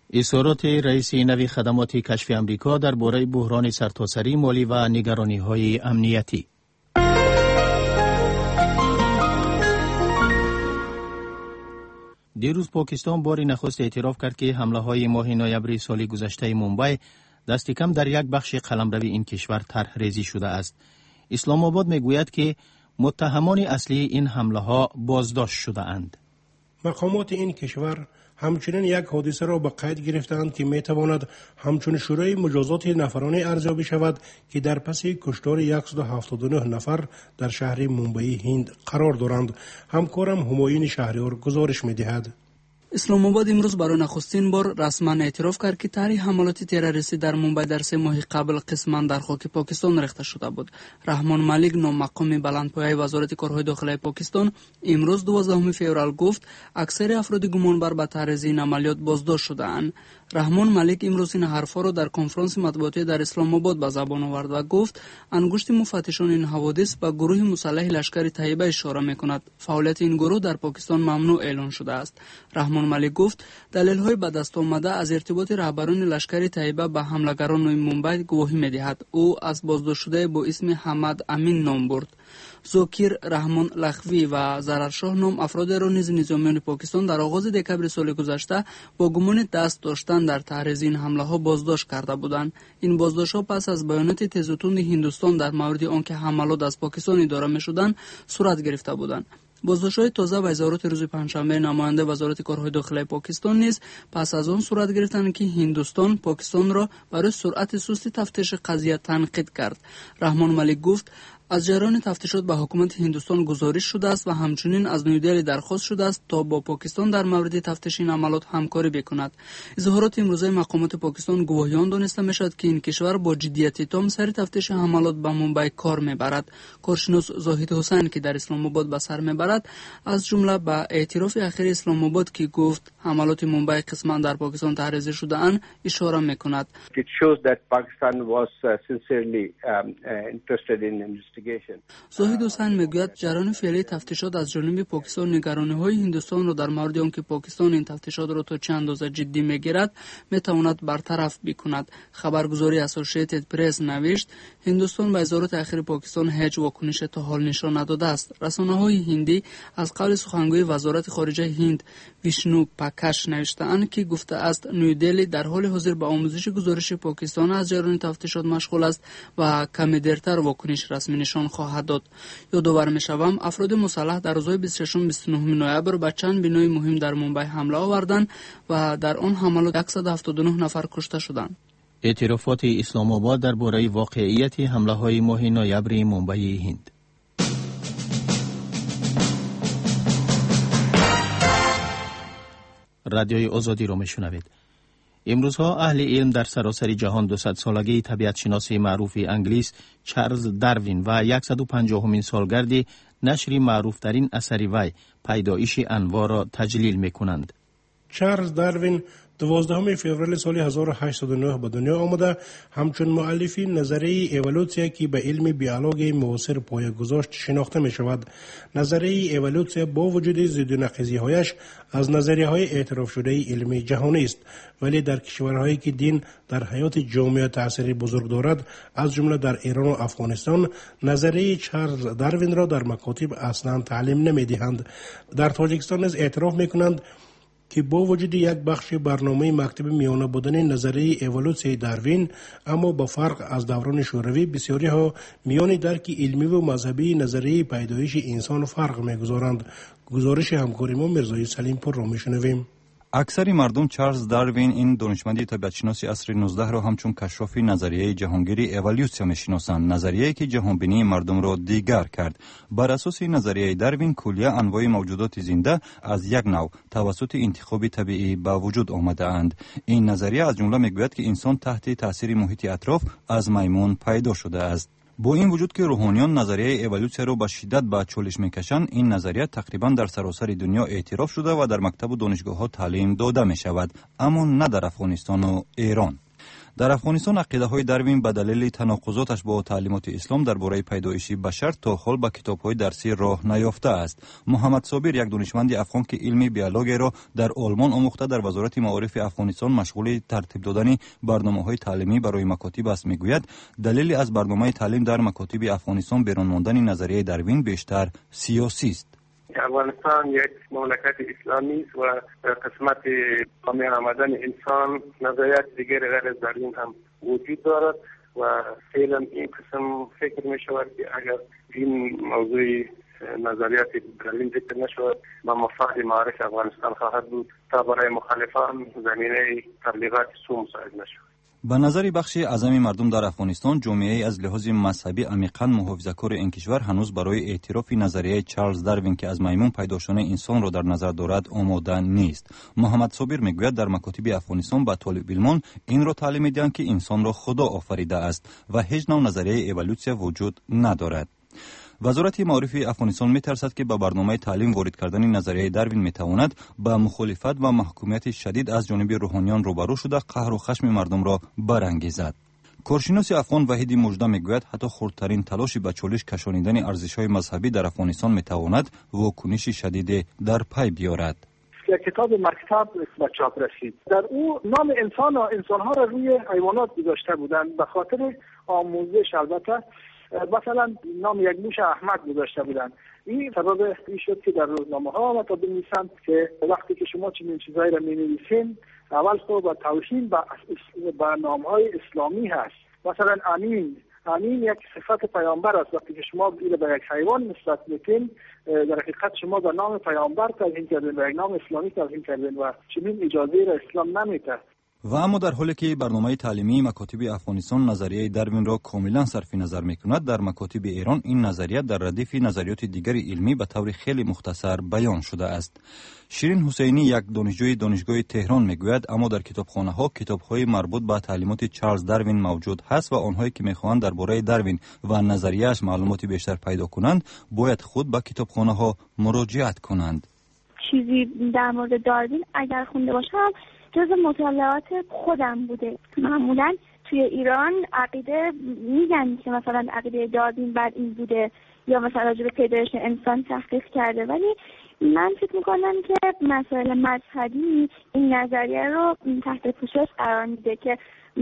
اظهارات رئیس نوی خدمات کشف امریکا درباره بحران سرتاسری مالی و نگرانی‌های امنیتی. دیروز پاکستان بار نخست اعتراف کرد که حمله‌های ماه نوامبر سال گذشته ممبئی دست کم در یک بخش قلمرو این کشور طرح ریزی شده است. اسلام آباد میگوید که متهمان اصلی این حمله‌ها بازداشت شده اند. مقامات این کشور همچنین یک حادثه را به قید گرفتند که میتواند همچون شورای مجازات نفرانه ارزیابی شود که در پس کشتار صد و هفتاد و نه نفر در شهر ممبئی هند قرار دارند. همکارم همایون شهریار گزارش میدهد. اسلام آباد امروز برای نخستین بار رسما اعتراف کرد که طرح حملات تروریستی در ممبئی در سه ماه قبل قسما در خاک پاکستان ریخته شده بود. رحمان ملیک نامقام بلندپایه وزارت کارهای داخلی پاکستان امروز دوازدهم فوریه گفت اکثر افراد گمانبر به طرز این عملیات بازداشت شده‌اند. رحمان ملیک امروز این حرفا را در کنفرانس مطبوعاتی در اسلام آباد به زبان آورد و گفت انگشت مفتشان این حوادث به گروه مسلح لشکر طیبه اشاره می‌کند. فعالیت این گروه در پاکستان ممنوع اعلان شده است. رحمان ملیک گفت دلایل به دست آمده از ارتباط رهبران لشکر طیبه به حملگران ممبئی گواهی می‌دهد. او از بازداشت شده با اسم حمد امین نام برد. زوکیر رحمان لخوی و ضررشاه نام افراد را نیز نظامیان پاکستان در آغاز دکمبر سال گذشته با گمان دست داشتن در تحریض این حمله ها بازداشت کرده بودند. این بازداشت ها پس از بیانات تیزتند هندوستان در مورد آنکه حملات از پاکستان اداره می‌شدند صورت گرفته بودند. بازداشت‌های تازه و اظهارات روز پنجشنبه نماینده وزارت کارهای داخلی پاکستان نیز پس از آن صورت گرفتند که هندوستان پاکستان را برای سرعت سست تفتیش قضیه تنقید کرد. رحمان ملیک گفت از جریان تفتیشات به حکومت هندوستان گزارش شده است و همچنین از نویدلی درخواست شده است تا با پاکستان در مورد تفتیش این عملیات همکاری بکند. اظهارات امروزه مقامات پاکستان گواهیان دانسته میشد که این کشور با جدیت تام سر تفتیش حملات به ممبئی کار میبرد. کارشناس زاهد حسین که در اسلام آباد به سر میبرد از جمله به اعتراف اخیر اسلام آباد که گفت حملات ممبئی قسما در پاکستان تحریض شده اند اشاره میکند. It shows that Pakistan was uh, sincerely um, uh, interested in زاهد حسین میگوید جریان فعلی تفتیشات از جانب پاکستان نگرانی‌های هندوستان را در مورد آنکه پاکستان این تفتیشات را تا چه اندازه جدی میگیرد میتواند برطرف بکند. خبرگزاری اسوسییتد پرس نوشت هندوستان به اظهارات اخیر پاکستان هیچ واکنش تا حال نشان نداده است. رسانه‌های هندی از قول سخنگوی وزارت خارجه هند ویشنو پاکش نوشته‌اند که گفته است نویدلی در حال حاضر به آموزش گزارش پاکستان از جریان تفتیشات مشغول است و کمی دیرتر واکنش رسمی نشان خواهد داد. یادآور می‌شوم افراد مسلح در روزهای بیست و شش و بیست و نه نوامبر به چند بنای مهم در ممبئی حمله آوردند و در آن حملات صد و هفتاد و نه نفر کشته شدند. اعترافات اسلام آباد درباره واقعیت حمله‌های ماه نوامبر ممبئی هند. رادیوی آزادی را میشنوید. امروزها اهل علم در سراسر جهان دویست سالگی طبیعت شناسی معروف انگلیس چارلز داروین و صد و پنجاهمین سالگرد نشر معروفترین اثر وی پیدایش انواع را تجلیل میکنند. چارلز داروین دوازدهم فوریه سال هزار و هشتصد و نه به دنیا آمده. همچون مؤلف نظریه اِوولوسیا که به علم بیولوژی معاصر پایه گذاشت شناخته می شود. نظریه اِوولوسیا با وجود ضد و نقیضی‌هایش از نظریه‌های اعتراف شده علم جهانی است، ولی در کشورهایی که دین در حیات جامعه تأثیر بزرگ دارد از جمله در ایران و افغانستان نظریه چارلز داروین را در مکاتب اصلا تعلیم نمی‌دهند. در تاجیکستان نیز اعتراف می‌کنند که با وجود یک بخش برنامه مکتب میانه بودن نظریه اِوولوسیای داروین، اما با فرق از دوران شوروی بسیاری ها میان درک علمی و مذهبی نظریه پیدایش انسان فرق میگذارند. گزارش همکار ما مرزای سلیم پور را میشنویم. اکثر مردم چارلز داروین این دانشمند طبیعتشناسی عصر نوزدهم را همچون کشاف نظریه جهانگیری اِوولوسیا میشناسند، نظریه‌ای که جهانبینی مردم را دیگر کرد. بر اساس نظریه داروین کلیه انواع موجودات زنده از یک نوع توسط انتخاب طبیعی به وجود آمده اند. این نظریه از جمله میگوید که انسان تحت تاثیر محیط اطراف از میمون پیدا شده است. با این وجود که روحانیان نظریه اِوولوسیا را به شدت به چالش میکشند، این نظریه تقریبا در سراسر دنیا اعتراف شده و در مکتب و دانشگاه ها تعلیم داده می شود، اما نه در افغانستان و ایران. در افغانستان عقیده‌های داروین به دلیل تناقضاتش با تعلیمات اسلام درباره پیدایش بشر تا حال به کتاب‌های درسی راه نیافته است. محمد صابر، یک دانشمند افغان که علم بیولوژی را در آلمان آموخته، در وزارت معارف افغانستان مشغول ترتیب دادن برنامه‌های تعلیمی برای مکاتب است، میگوید دلیل از برنامه تعلیم در مکاتب افغانستان بیرون ماندن نظریه داروین بیشتر سیاسی است. افغانستان یک مملکت اسلامی است و قسمت کامل آمدن انسان نظریات دیگر غیر از داروین هم وجود دارد و فعلا این قسم فکر می شود که اگر این موضوع نظریات داروین ذکر نشود و مفاد معارف افغانستان خواهد بود تا برای مخالفان زمینه تبلیغات سو مساعد نشود. به نظر بخش اعظم مردم در افغانستان، جامعه از لحاظ مذهبی عمیقاً محافظه‌کار این کشور هنوز برای اعتراف نظریه چارلز داروین که از میمون پیدا شدن انسان را در نظر دارد آماده نیست. محمد صابر میگوید در مکاتب افغانستان به طالب علمان این را تعلیم میدهند که انسان را خدا آفریده است و هیچ نوع نظریه ایولوسیا وجود ندارد. وزارت معارف افغانستان میترسد که با برنامه تعلیم وارد کردن نظریه داروین میتواند با مخالفت و محکومیت شدید از جانب روحانیان روبرو شده قهر و خشم مردم را برانگیزد. کارشناس افغان وحید مژده میگوید حتی خردترین تلاش به چالش کشانیدن ارزش‌های مذهبی در افغانستان میتواند واکنش شدید در پی بیارد. کتاب مکتب به چاپ رسید. در او نام انسان و انسانها را روی حیوانات گذاشته بودند به خاطر آموزش. البته مثلا نام یک موش احمد گذاشته بودند. این سبب این شد که در روزنامه ها آمد تا بنویسند که وقتی که شما چنین چیزایی را می‌نویسین اول خود با توهین به با نام‌های اسلامی هست. مثلا امین امین یک صفت پیامبر است. وقتی که شما این به یک حیوان نسبت میدین در حقیقت شما به نام پیامبر توهین کردین و یک نام اسلامی توهین کردین و چنین اجازه را اسلام نمیده. و اما در حالی که برنامه تعلیمی مکاتب افغانستان نظریه داروین را کاملا صرف نظر میکند، در مکاتب ایران این نظریه در ردیف نظریات دیگر علمی به طور خیلی مختصر بیان شده است. شیرین حسینی، یک دانشجوی دانشگاه تهران میگوید اما در کتابخانه ها کتاب های مربوط به تعلیمات چارلز داروین موجود هست و آنهایی که میخواهند درباره داروین و نظریه‌اش معلوماتی بیشتر پیدا کنند باید خود به کتابخانه ها مراجعت کنند. چیزی در مورد داروین اگر خونده باشم جز مطالعات خودم بوده. معمولا توی ایران عقیده میگن که مثلا عقیده داروین بعد این بوده یا مثلا راجع به پیدایش انسان تحقیق کرده، ولی من فکر میکنم که مسائل مذهبی این نظریه رو تحت پوشش قرار میده که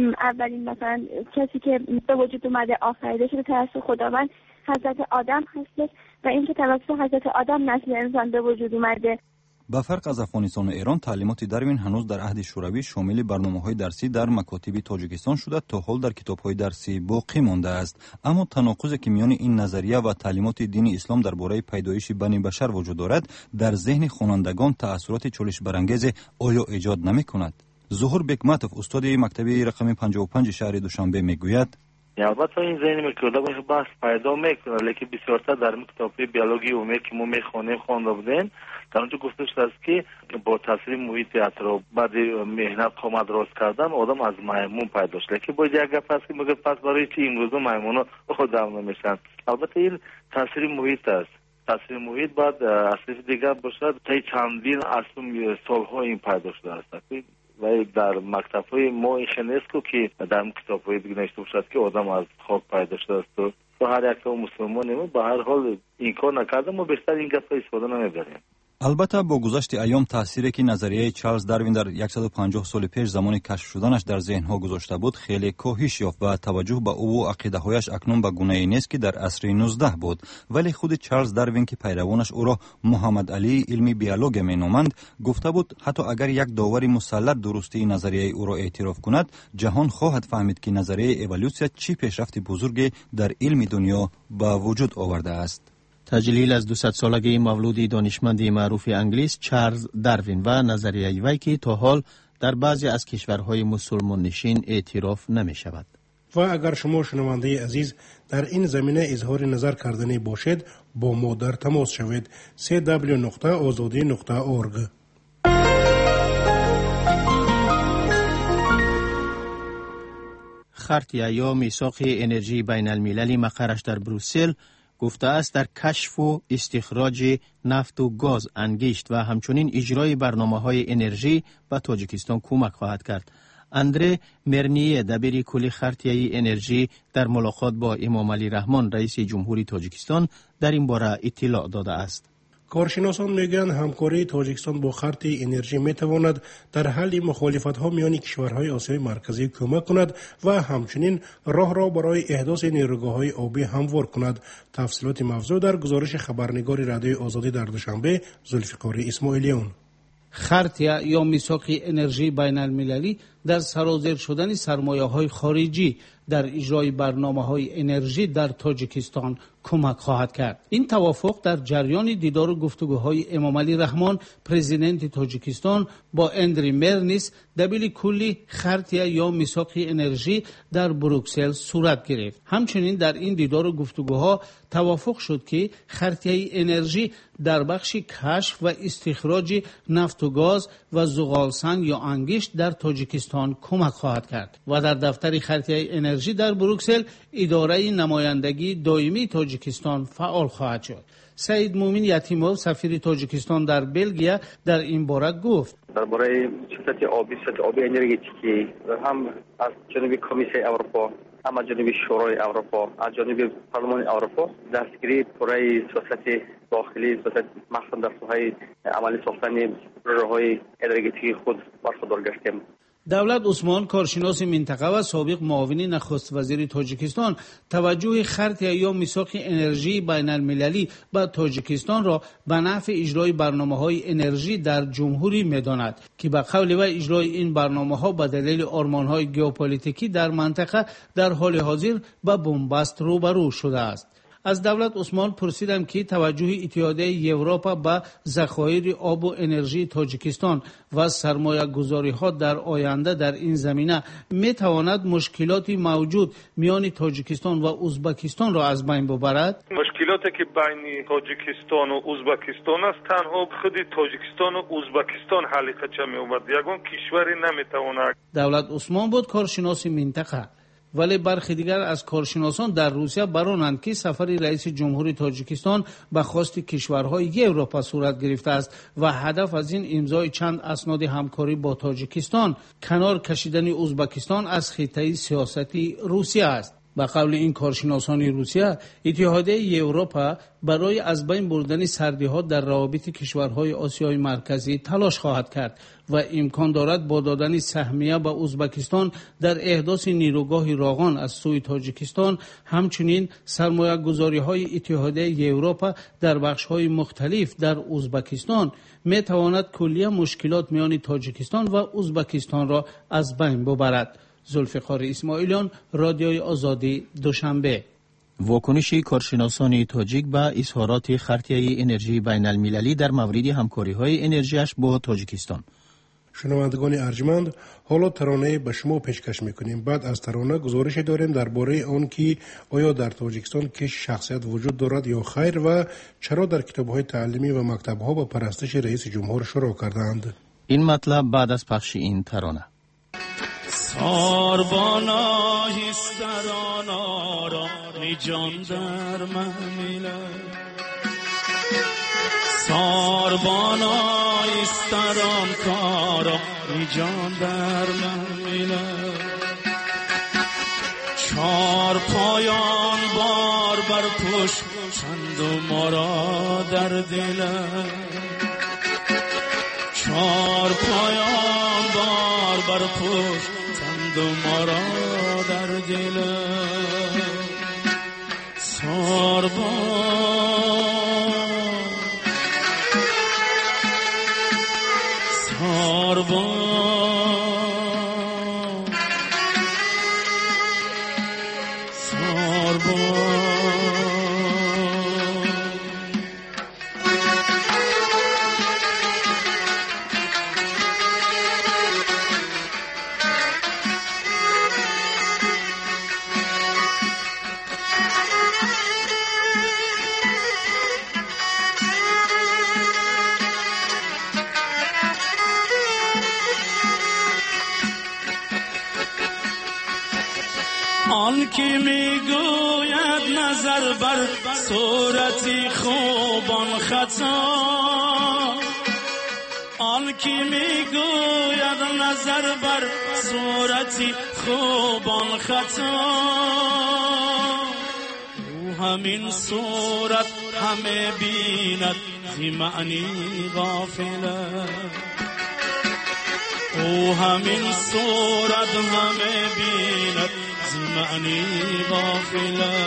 اولین مثلا کسی که به وجود اومده آفریده شده توسط خداوند حضرت آدم هستش و اینکه توسط حضرت آدم نسل انسان به وجود اومده. به فرق از افغانستان و ایران، تعلیمات داروین هنوز در عهد شوروی شامل برنامه‌های درسی در مکاتب تاجیکستان شده تا حال در کتاب‌های درسی باقی مانده است. اما تناقضی که میان این نظریه و تعلیمات دین اسلام درباره پیدایش بنی بشر وجود دارد، در ذهن خوانندگان تأثیرات چالش برانگیز آیا ایجاد نمی‌کند؟ ظهور بکمتوف، استاد مکتب رقم پنجاه و پنج شهر دوشنبه میگوید البته این ذهن میکرده باشه بحث پیدا میکنه، لیکن بسیارتر در کتاب‌های بیولوژی عمومی که ما میخوانیم خوانده بودیم در اونجا گفته شده است که با تاثیر محیط اطراف بعد مهنت قامت راست کردن آدم از میمون پیدا شد. لیکن باید یک گپ است که مگه پس برای چی امروز میمونا خود دم نمیشن؟ البته این تاثیر محیط است. تاثیر محیط بعد اصل دیگر باشه تا چندین اصل سالها این پیدا شده است. و در مکتب‌های ما این نیست که در کتاب‌های دیگه نوشته باشد که آدم از خاک پیدا شده است. تو هر یک مسلمانیم به هر حال این کار نکردم ما بیشتر این گپ استفاده نمی‌بریم. البته با گذشت ایام تأثیری که نظریه چارلز داروین در صد و پنجاه سال پیش زمان کشف شدنش در ذهن‌ها گذاشته بود خیلی کاهش یافت و توجه به او و عقیده‌هایش اکنون به گونه‌ای نیست که در عصر نوزده بود. ولی خود چارلز داروین که پیروانش او را محمد علی علمی بیولوژی مینامند گفته بود حتی اگر یک داور مسلط درستی نظریه او را اعتراف کند، جهان خواهد فهمید که نظریه ایولوسیا چی پیشرفت بزرگی در علم دنیا به وجود آورده است. تجلیل از دویست سالگی مولود دانشمند معروف انگلیس چارلز داروین و نظریه وی که تا حال در بعضی از کشورهای مسلمان نشین اعتراف نمی شود. و اگر شما شنونده عزیز در این زمینه اظهار نظر کردنی باشد با ما در تماس شوید. سی دبلیو نقطه آزادی نقطه اورگ. خرطیه یا میثاق انرژی بین المللی مقرش در بروسل گفته است در کشف و استخراج نفت و گاز انگشت و همچنین اجرای برنامه‌های انرژی به تاجیکستان کمک خواهد کرد. اندره مرنیه دبیر کل خرطیه انرژی در ملاقات با امام علی رحمان رئیس جمهوری تاجیکستان در این باره اطلاع داده است. کارشناسان میگویند همکاری تاجیکستان با خط انرژی میتواند در حل مخالفت‌ها میان کشورهای آسیای مرکزی کمک کند و همچنین راه را برای احداث نیروگاه‌های آبی هموار کند. تفصیلات موضوع در گزارش خبرنگار رادیوی آزادی در دوشنبه ذوالفقار اسماعیلیون. خرطیه یا میثاق انرژی بین المللی در سرازیر شدن سرمایه‌های خارجی در اجرای برنامه‌های انرژی در تاجیکستان کمک خواهد کرد. این توافق در جریان دیدار و گفتگوهای امام علی رحمان پرزیدنت تاجیکستان با اندری مرنیس دبیر کلی خرطیه یا میثاق انرژی در بروکسل صورت گرفت. همچنین در این دیدار و گفتگوها توافق شد که خرطیه انرژی در بخش کشف و استخراج نفت و گاز و زغالسنگ یا انگشت در تاجیکستان کمک خواهد کرد و در دفتر خرطیه انرژی در بروکسل اداره نمایندگی دائمی تاجیکستان فعال خواهد شد. سعید مومن یتیمov سفیر تاجیکستان در بلژیم در این باره گفت درباره سطح آبی سطح آبی انرژتیکی هم از جانب کمیسیون اروپا هم از جانب شورای اروپا از جانب پارلمان اروپا دستگیری برای سیاست داخلی سیاست مخصوصا در ساحه عملی ساختن راههای انرژتیکی خود برخوردار گشتیم. دولت عثمان کارشناس منطقه و سابق معاون نخست وزیر تاجیکستان توجه خرطیه یا میثاق انرژی بین المللی به تاجیکستان را به نفع اجرای برنامه‌های انرژی در جمهوری می‌داند که به قول و اجرای این برنامه‌ها به دلیل آرمان‌های ژئوپلیتیکی در منطقه در حال حاضر به بنبست روبرو شده است. از دولت عثمان پرسیدم که توجه اتحادیه اروپا به ذخایر آب و انرژی تاجیکستان و سرمایه گذاری ها در آینده در این زمینه می تواند مشکلاتی موجود میان تاجیکستان و ازبکستان را از بین ببرد. مشکلاتی که بین تاجیکستان و ازبکستان است تنها خود تاجیکستان و ازبکستان حل خچه می اومد. یگان کشوری نمی تواند. دولت عثمان بود کارشناس منطقه. ولی برخی دیگر از کارشناسان در روسیه برانند که سفر رئیس جمهوری تاجیکستان به خواست کشورهای اروپا صورت گرفته است و هدف از این امضای چند اسناد همکاری با تاجیکستان کنار کشیدن ازبکستان از خطه سیاستی روسیه است. به قول این کارشناسان روسیه اتحادیه اروپا برای از بین بردن سردی‌ها در روابط کشورهای آسیای مرکزی تلاش خواهد کرد و امکان دارد با دادن سهمیه به ازبکستان در احداث نیروگاه راغان از سوی تاجیکستان همچنین سرمایه گذاری های اتحادیه اروپا در بخش های مختلف در ازبکستان می تواند کلیه مشکلات میان تاجیکستان و ازبکستان را از بین ببرد. ذوالفقار اسماعیلیون رادیوی آزادی دوشنبه. واکنش کارشناسان تاجیک به اظهارات خرطیه انرژی بین المللی در مورد همکاری های انرژیش با تاجیکستان. شنوندگان ارجمند، حالا ترانه به شما پیشکش میکنیم. بعد از ترانه گزارش داریم درباره آن که آیا در تاجیکستان کش شخصیت وجود دارد یا خیر و چرا در کتاب‌های تعلیمی و مکتب‌ها با پرستش رئیس جمهور شروع کردند. این مطلب بعد از پخش این ترانه. ساربانا هسترانا را نیجان در محمیله ساربانا هستران کارا نیجان در محمیله چار پایان بار بر پشت چند و مرا در دله چار پایان بار بر پشت چند و مرا در دل ساربان ساربان ساربان آن که میگوید نظر بر صورتی خوبان خطا آن کی میگوید نظر بر صورتی خوبان خطا، او همین صورت همه بیند زی معنی غافله، او همین صورت همه بیند زی معنی غافله.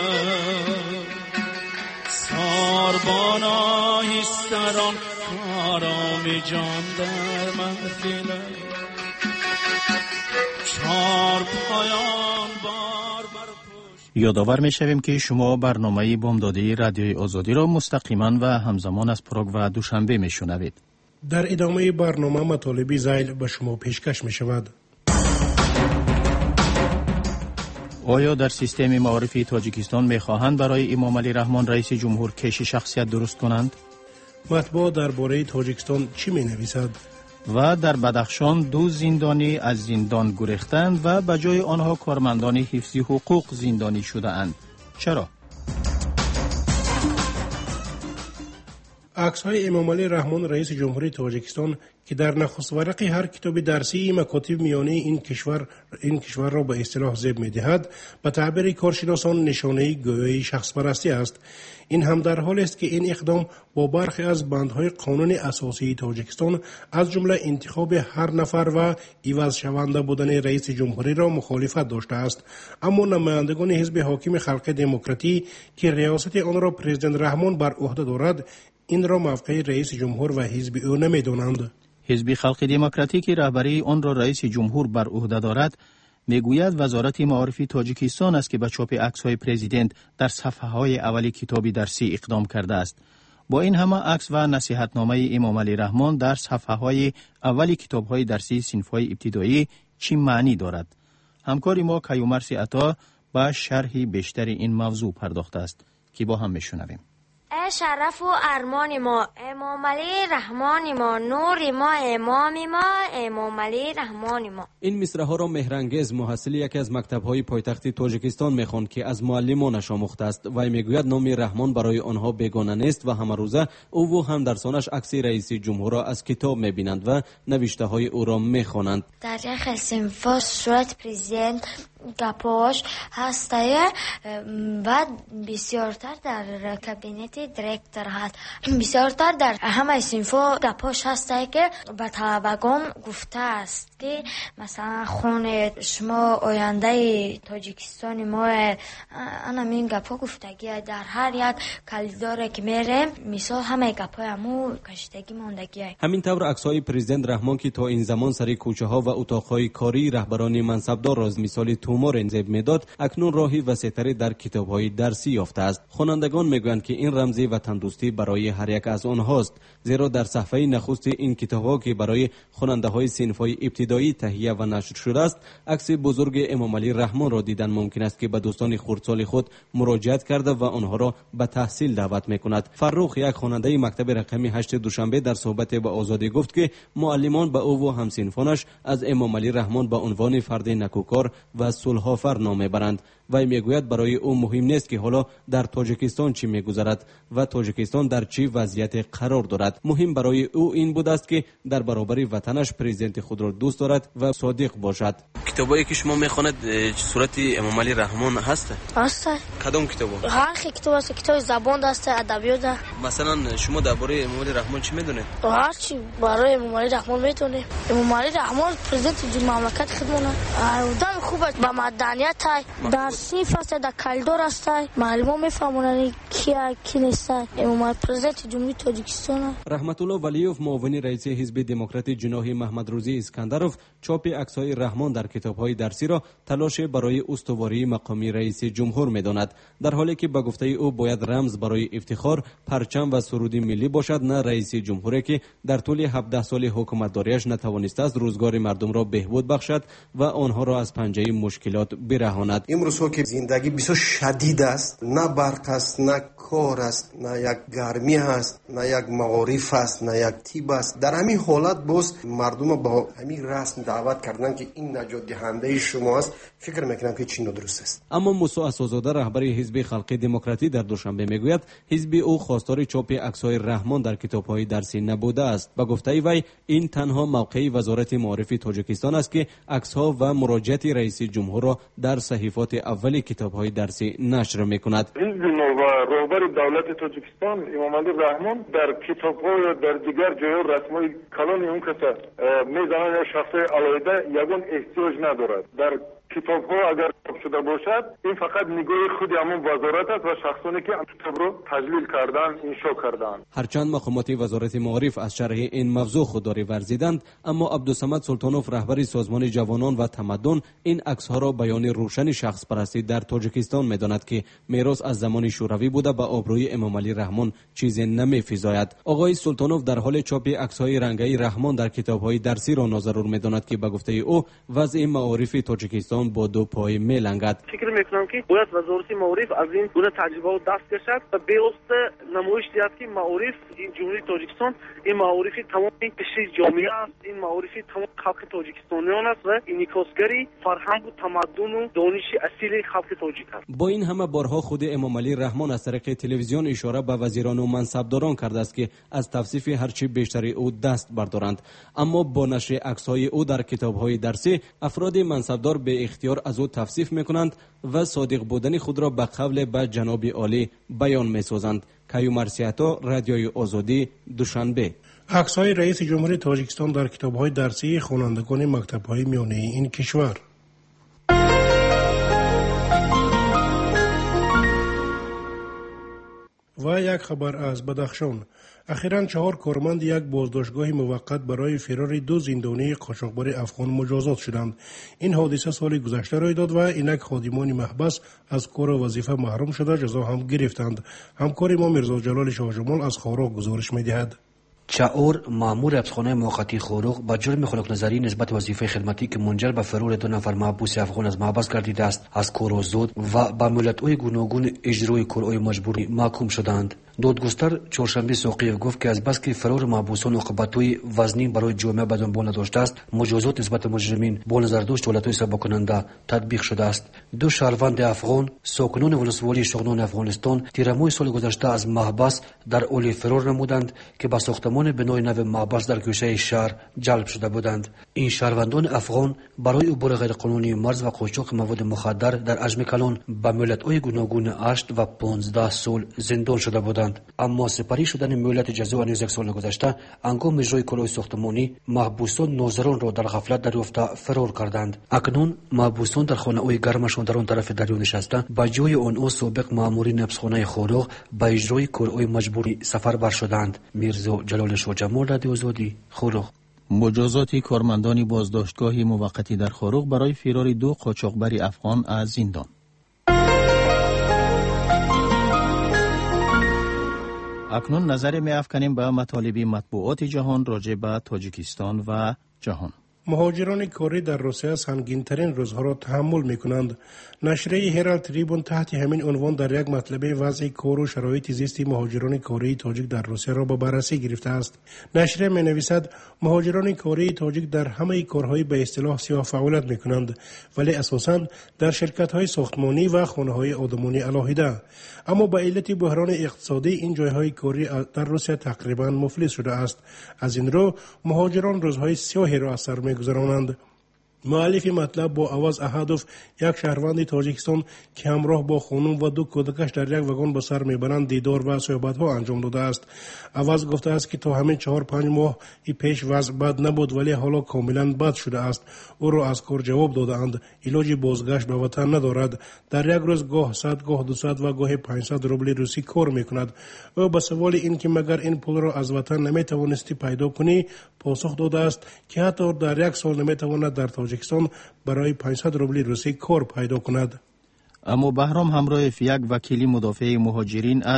ساربان آهیستران آرام جان در محفله، چار پایان بار بر پشت. یادآور می‌شویم که شما برنامه بامدادی رادیوی آزادی را مستقیما و همزمان از پراگ و دوشنبه میشنوید. در ادامه برنامه مطالبی ذیل به شما پیشکش می‌شود. آیا در سیستم معارفی تاجیکستان می‌خواهند برای امام علی رحمان رئیس جمهور کشی شخصیت درست کنند؟ مطبوع درباره تاجیکستان چی می‌نویسد؟ و در بدخشان دو زندانی از زندان گریختند و به جای آنها کارمندان حفظی حقوق زندانی شده‌اند. چرا؟ عکس‌های امام علی رحمان رئیس جمهوری تاجیکستان که در نخست ورق هر کتاب درسی مکاتب میانه این کشور این کشور را به اصطلاح زیب می‌دهد، به تعبیر کارشناسان نشانه گویای شخص پرستی است. این هم در حالی است که این اقدام با برخی از بندهای قانون اساسی تاجیکستان از جمله انتخاب هر نفر و عوض شونده بودن رئیس جمهوری را مخالفت داشته است. اما نمایندگان حزب حاکم خلق دموکراتی که ریاست آن را پرزیدنت رحمان بر عهده دارد، این را موقع رئیس جمهور و حزب او نمی‌دانند. حزب خلق دموکراتی که رهبری آن را رئیس جمهور بر عهده دارد میگوید وزارت معارفی تاجیکستان است که به چاپ عکس‌های پرزیدنت در صفحه‌های اولی کتاب درسی اقدام کرده است. با این همه عکس و نصیحتنامه امام علی رحمان در صفحه‌های اولی کتاب‌های درسی صنف‌های ابتدایی چه معنی دارد؟ همکار ما کیومرث عطا با شرح بیشتر این موضوع پرداخته است که با هم میشنویم. ای شرف و ارمان ما، امام علی رحمان ما، نور ما، امام ما، امام علی رحمان ما. این مصرع‌ها را مهرانگیز محصل یکی از مکتب‌های پایتخت تاجیکستان می‌خواند که از معلمانش آموخته است و میگوید نام رحمان برای آنها بیگانه نیست و همه روزه او و همدرسانش عکس رئیس جمهور را از کتاب می‌بینند و نوشته‌های او را می‌خوانند. در یک صنف صورت پرزیدنت گپاش هسته و بسیارتر در کابینت دیرکتور هست. بسیارتر در همه صنفا گپاش هسته که به طلبگان گفته است که مثلا خون شما آینده تاجیکستان ما، انا این گپا گفتگی در هر یک کلیداره که میره مثال همه گپای همو کشتگی ماندگی. همین طور عکس‌های پرزیدنت رحمان که تا این زمان سر کوچه‌ها و اتاق‌های کاری رهبران منصبدار را مثال تومار انزب میداد، اکنون راهی وسیع‌تری در کتاب‌های درسی یافته است. خوانندگان میگویند که این رمزی و تندرستی برای هر یک از آنهاست، زیرا در صفحه نخست این کتاب‌ها که برای خواننده‌های صنف‌های ابتدایی تهیه و نشر شده است، عکس بزرگ امام علی رحمان را دیدن ممکن است که به دوستان خردسال خود مراجعت کرده و آنها را به تحصیل دعوت می‌کند. فرخ، یک خواننده مکتب رقمی هشت دوشنبه، در صحبت با آزادی گفت که معلمان به او و همسنفانش از امام علی رحمان به عنوان فرد نکوکار و صلح‌آفر نام میبرند و میگوید برای او مهم نیست که حالا در تاجیکستان چی میگذرد و تاجیکستان در چه وضعیت قرار دارد. مهم برای او این بود است که در برابر وطنش پرزیدنت خود را دوست دارد و صادق باشد. کتابایی که شما میخواند صورت امام علی رحمان هست؟ هست. کدام کتابا؟ هر کتاب است، کتاب زبان است، ادبیات. مثلا شما درباره امام علی رحمان چی میدونید؟ هر چی برای امام علی رحمان میدونید. امام علی رحمان پرزیدنت مملکت خودمون آدم خوب است، با مدنیت در صنف است، در کالدور است، معلومه میفهمونن کیا کی نیست. امام علی پرزیدنت جمهوری تاجیکستان. رحمت الله ولیوف، معاون رئیس حزب دموکراتی جناح محمد روزی اسکندروف، چاپ عکس‌های رحمان در کتاب‌های درسی را تلاش برای استواری مقامی رئیس جمهور می‌داند، در حالی که به گفته او باید رمز برای افتخار پرچم و سرود ملی باشد، نه رئیس جمهوری که در طول هفده سال حکومتداریش نتوانسته است روزگار مردم را بهبود بخشد و آنها را از پنجه مشکل مشکلات برهاند. امروز ها که زندگی بسیار شدید است، نه برق است، نه کار است، نه یک گرمی است، نه یک معارف است، نه یک تیب است. در همین حالت باز مردم با همین رسم دعوت کردن که این نجات دهنده شما است، فکر میکنم که چی درست است. اما موسی اساس‌زاده رهبر حزب خلق دموکراتی در دوشنبه میگوید حزب او خواستار چاپ عکس‌های رحمان در کتاب‌های درسی نبوده است. با گفته وی این تنها موقع وزارت معارف تاجیکستان است که عکس‌ها و مراجعه رئیس جمهور را در صحیفات اول کتاب‌های درسی نشر می‌کند. حزب نو و رهبر دولت تاجیکستان امام علی رحمان در کتاب‌ها یا در دیگر جای رسمای کلان اون کسا میزنن یا شخص علایده یگان احتیاج ندارد. در کتاب ها اگر چاپ شده باشد این فقط نگاه خود همون وزارت است و شخصانی که کتاب رو تجلیل کردن انشا کردن. هرچند مقامات وزارت معارف از شرح این موضوع خودداری ورزیدند، اما عبدالصمد سلطانوف رهبر سازمان جوانان و تمدن این عکس ها را بیان روشن شخص پرستی در تاجیکستان میداند که میراث از زمان شوروی بوده و آبروی امام علی رحمان چیزی نمی‌فزاید. آقای سلطانوف در حال چاپ عکس های رنگی رحمان در کتاب های درسی را ناضرور میداند که به گفته او وضع معارف تاجیکستان با دو پای میلنگد. فکر میکنم که باید وزارت معارف از این گونه تجربه و دست کشد و به واسطه نمایش دهد که معارف این جمهوری تاجیکستان این معارف تمام قشر جامعه است، این معارف تمام خلق تاجیکستانیان است و انعکاسگری فرهنگ و تمدن و دانش اصیل خلق تاجیک است. با این همه بارها خود امام علی رحمان از طریق تلویزیون اشاره به وزیران و منصبداران کرده است که از توصیف هرچی بیشتر او دست بردارند، اما با نشر عکس‌های او در کتاب‌های درسی افراد منصبدار به اختیار از او توصیف میکنند و صادق بودن خود را به قول به جناب عالی بیان میسازند. کیو مرسیاتا، رادیوی آزادی، دوشنبه. عکس‌های رئیس جمهوری تاجیکستان در کتاب‌های درسی خوانندگان مکتب‌های میانه این کشور. و یک خبر از بدخشان. اخیراً چهار کارمند یک بازداشتگاه موقت برای فرار دو زندانی قاچاقبر افغان مجازات شدند. این حادثه سال گذشته رخ داد و اینک خادمان محبس از کار و وظیفه محروم شده جزا هم گرفتند. همکار ما میرزا جلال شاه جمال از خاراق گزارش می‌دهد. چاور مامور حبسخانه موقتی خاراق با جرم خلق نظری نسبت وظیفه خدمتی که منجر به فرار دو نفر محبوس افغان از محبس گردیده است از کار آزاد و با ملت‌های گوناگون اجرای کارهای مجبوری محکوم شدند. دادگستر چهارشنبه ساقی گفت که از بس که فرار محبوسان عاقبت‌های وزنی برای جامعه به دنبال نداشته است، مجازات نسبت مجرمین با نظرداشت حالت‌های سبک کننده تطبیق شده است. دو شهروند افغان ساکنان ولسوالی شغنان افغانستان تیرماه سال گذشته از محبس در حال فرار نمودند که به ساختمان بنای نو محبس در گوشه شهر جلب شده بودند. این شهروندان افغان برای عبور غیرقانونی مرز و قاچاق مواد مخدر در حجم کلان به مهلت‌های گوناگون هشت و پانزده سال زندان شده بودند. اما سپری شدن مهلت جزا نیز یک سال گذشته هنگام اجرای کارهای ساختمانی محبوسان ناظران را در غفلت دریافته فرار کردند. اکنون محبوسان در خانه‌های گرمشان در آن طرف دریا نشسته با جای آنها سابق مامورین حبسخانه خاراق به اجرای کارهای مجبوری سفربر شدند. میرزا جلال شاه جمال، رادیو آزادی، خاراق. مجازات کارمندان بازداشتگاه موقتی در خاراق برای فرار دو قاچاقبر افغان از زندان. اکنون نظر می افکنیم به مطالب مطبوعات جهان راجع به تاجیکستان و جهان. مهاجران کاری در روسیه سنگین‌ترین روزها را تحمل می‌کنند. نشریه هرالد تریبون تحت همین عنوان در یک مطلب وضع کار و شرایط زیست مهاجران کاری تاجیک در روسیه را به بررسی گرفته است. نشریه می‌نویسد مهاجران کاری تاجیک در همه کارهای به اصطلاح سیاه فعالیت می‌کنند، ولی اساساً در شرکت‌های ساختمانی و خانه‌های آدمانی علاهیده. اما به علت بحران اقتصادی این جایهای کاری در روسیه تقریباً مفلس شده است. از این رو مهاجران روزهای سیاهی را از سر می‌گذرانند. مؤلف مطلب با آواز احدوف، یک شهروند تاجیکستان که همراه با خانم و دو کودکش در یک واگن به سر میبرند دیدار و صحبت‌ها انجام داده است. آواز گفته است که تا همین چهار پنج ماه ای پیش وضع بد نبود ولی حالا کاملا بد شده است. او را از کار جواب دادند علاج بازگشت به وطن ندارد. در یک روز گاه صد گاه دویست و گاه پانصد روبل روسی کار میکند. او به سوال این که مگر این پول را از وطن نمیتوانستی پیدا کنی پاسخ داده است که حتی در یک سال نمیتواند در تاجیکستان برای پانصد روبل روسی کار پیدا کند. اما بهرام همراه یک وکیل مدافع مهاجرین از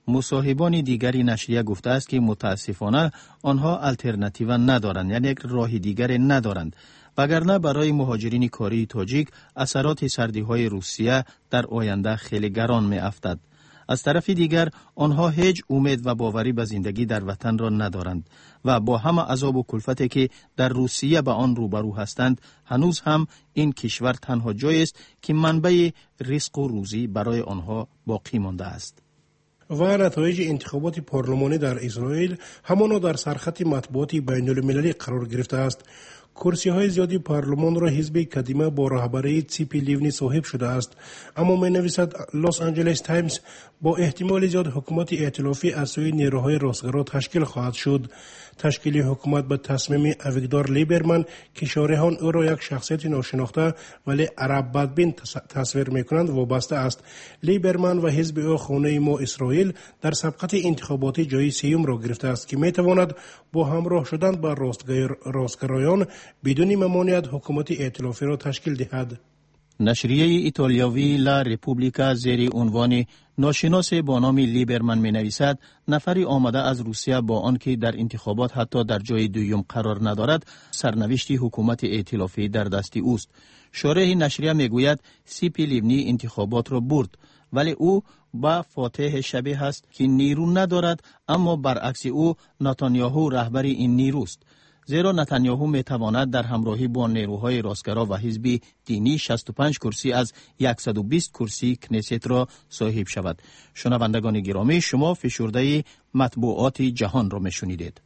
مصاحبان دیگری نشریه گفته است که متاسفانه آنها الटरनेटिव ندارند، یعنی یک راه دیگر ندارند، وگرنه برای مهاجرین کاری تاجیک اثرات سردی‌های روسیه در آینده خیلی گران می‌افتد. از طرف دیگر آنها هیچ امید و باوری به زندگی در وطن را ندارند و با همه عذاب و کلفتی که در روسیه به آن روبرو هستند، هنوز هم این کشور تنها جایی است که منبع رزق و روزی برای آنها باقی مانده است. و نتایج انتخابات پارلمانی در اسرائیل همانا در سرخط مطبوعات بین المللی قرار گرفته است. کرسی های زیادی پارلمان را حزب کدیمه با رهبری تسیپی لیونی صاحب شده است، اما می نویسد لس آنجلس تایمز با احتمال زیاد حکومت ائتلافی از سوی نیروهای راستگرا تشکیل خواهد شد. تشکیل حکومت به تصمیم اویگدور لیبرمن که شارحان او را یک شخصیت ناشناخته ولی عرب بدبین تصویر میکنند وابسته است. لیبرمن و حزب او خانه ما اسرائیل در سبقت انتخاباتی جای سیوم را گرفته است که میتواند با همراه شدن با راستگرایان بدون ممانعت حکومت ائتلافی را تشکیل دهد. نشریه ایتالیایی لا رپوبلیکا زیر عنوان ناشناس با نام لیبرمن می نویسد نفری آمده از روسیه با آنکه در انتخابات حتی در جای دوم قرار ندارد سرنوشت حکومت ائتلافی در دست اوست. شارح نشریه می گوید سیپی لیونی انتخابات را برد، ولی او با فاتح شبیه است که نیرو ندارد، اما برعکس او نتانیاهو رهبر این نیروست. زیرا نتانیاهو می تواند در همراهی با نیروهای راستگرا و حزب دینی شصت و پنج کرسی از صد و بیست کرسی کنیست را صاحب شود. شنوندگان گرامی، شما فشرده مطبوعات جهان را می شنیدید.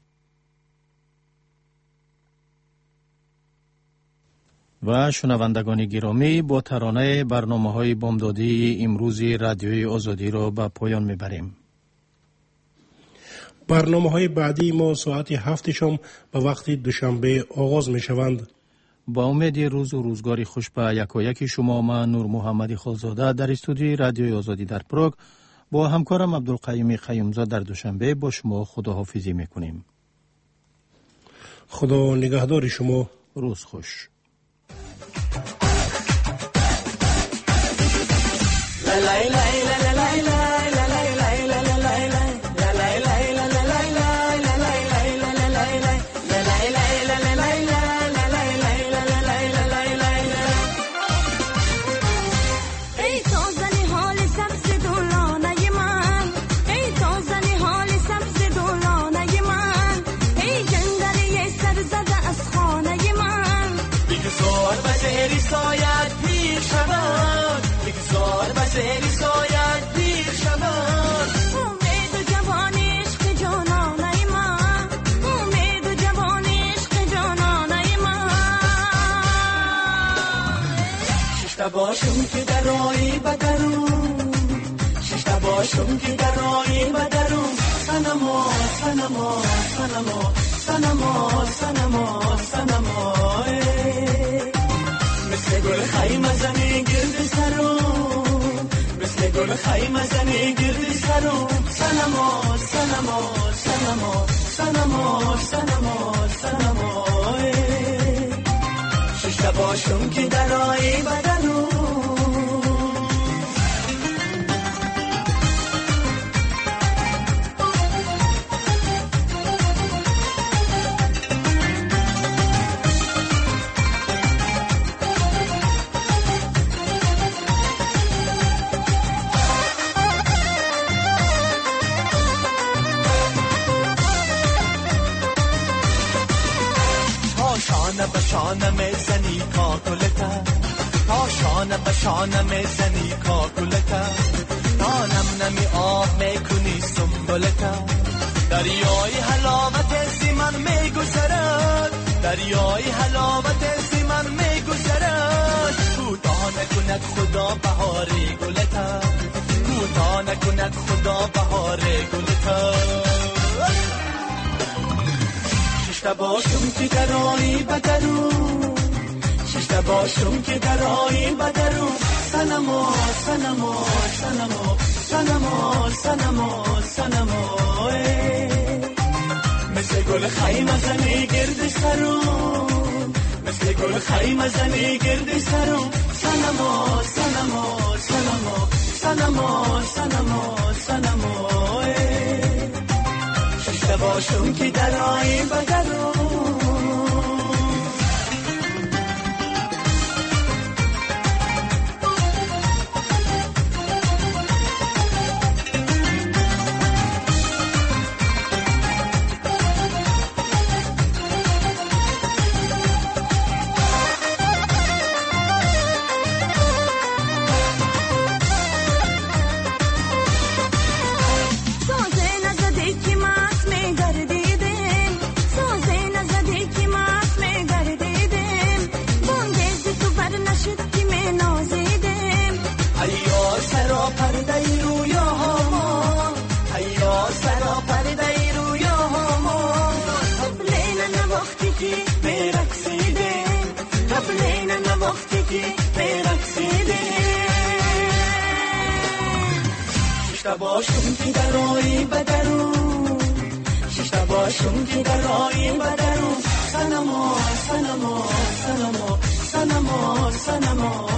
و شنوندگان گرامی، با ترانه برنامه های بامدادی امروز رادیوی آزادی را به پایان می بریم. برنامه های بعدی ما ساعت هفت شام به وقت دوشنبه آغاز می شوند. با امید روز و روزگاری خوش به یکایک شما، من نور محمدی خالزاده در استودیوی رادیوی آزادی در پراگ با همکارم عبدالقیوم قیومزاده در دوشنبه با شما خداحافظی می کنیم. خدا نگهدار شما. روز خوش. باشم که در رایی بدرون، ششتا باشم که در رایی بدرون، سنما سنما سنما سنما سنما سنما مثل گل خیمه زنی گرد سرم، مثل گل خیمه زنی گرد سرم، سنما سنما سنما سنما سنما سنما ششتا باشم که در رایی بدرون. شانه به شانه میزنی کاکلتا، تا شانه به شانه میزنی کاکلتا، تا نم نمی آب میکنی سنبلتا، دریای حلاوت زی من میگذرد، دریای حلاوت زی من میگذرد، کوتاه نکند خدا بهار گلتا، کوتاه نکند خدا بهار گلتا. ششتا باشم که در رایی بدرون، ششتا باشم که در رایی بدرون، سنما سنما سنما سنما سنما سنما مثل گل خیمه زنی گرد سرم، مثل گل خیمه زنی گرد سرم، سنما سنما سنما سنما سنما سنما باشم که درایی بدرون ششتا باشم که درایی بدرون ششتا باشم که درایی بدرون سنما سنما سنما سنما سنما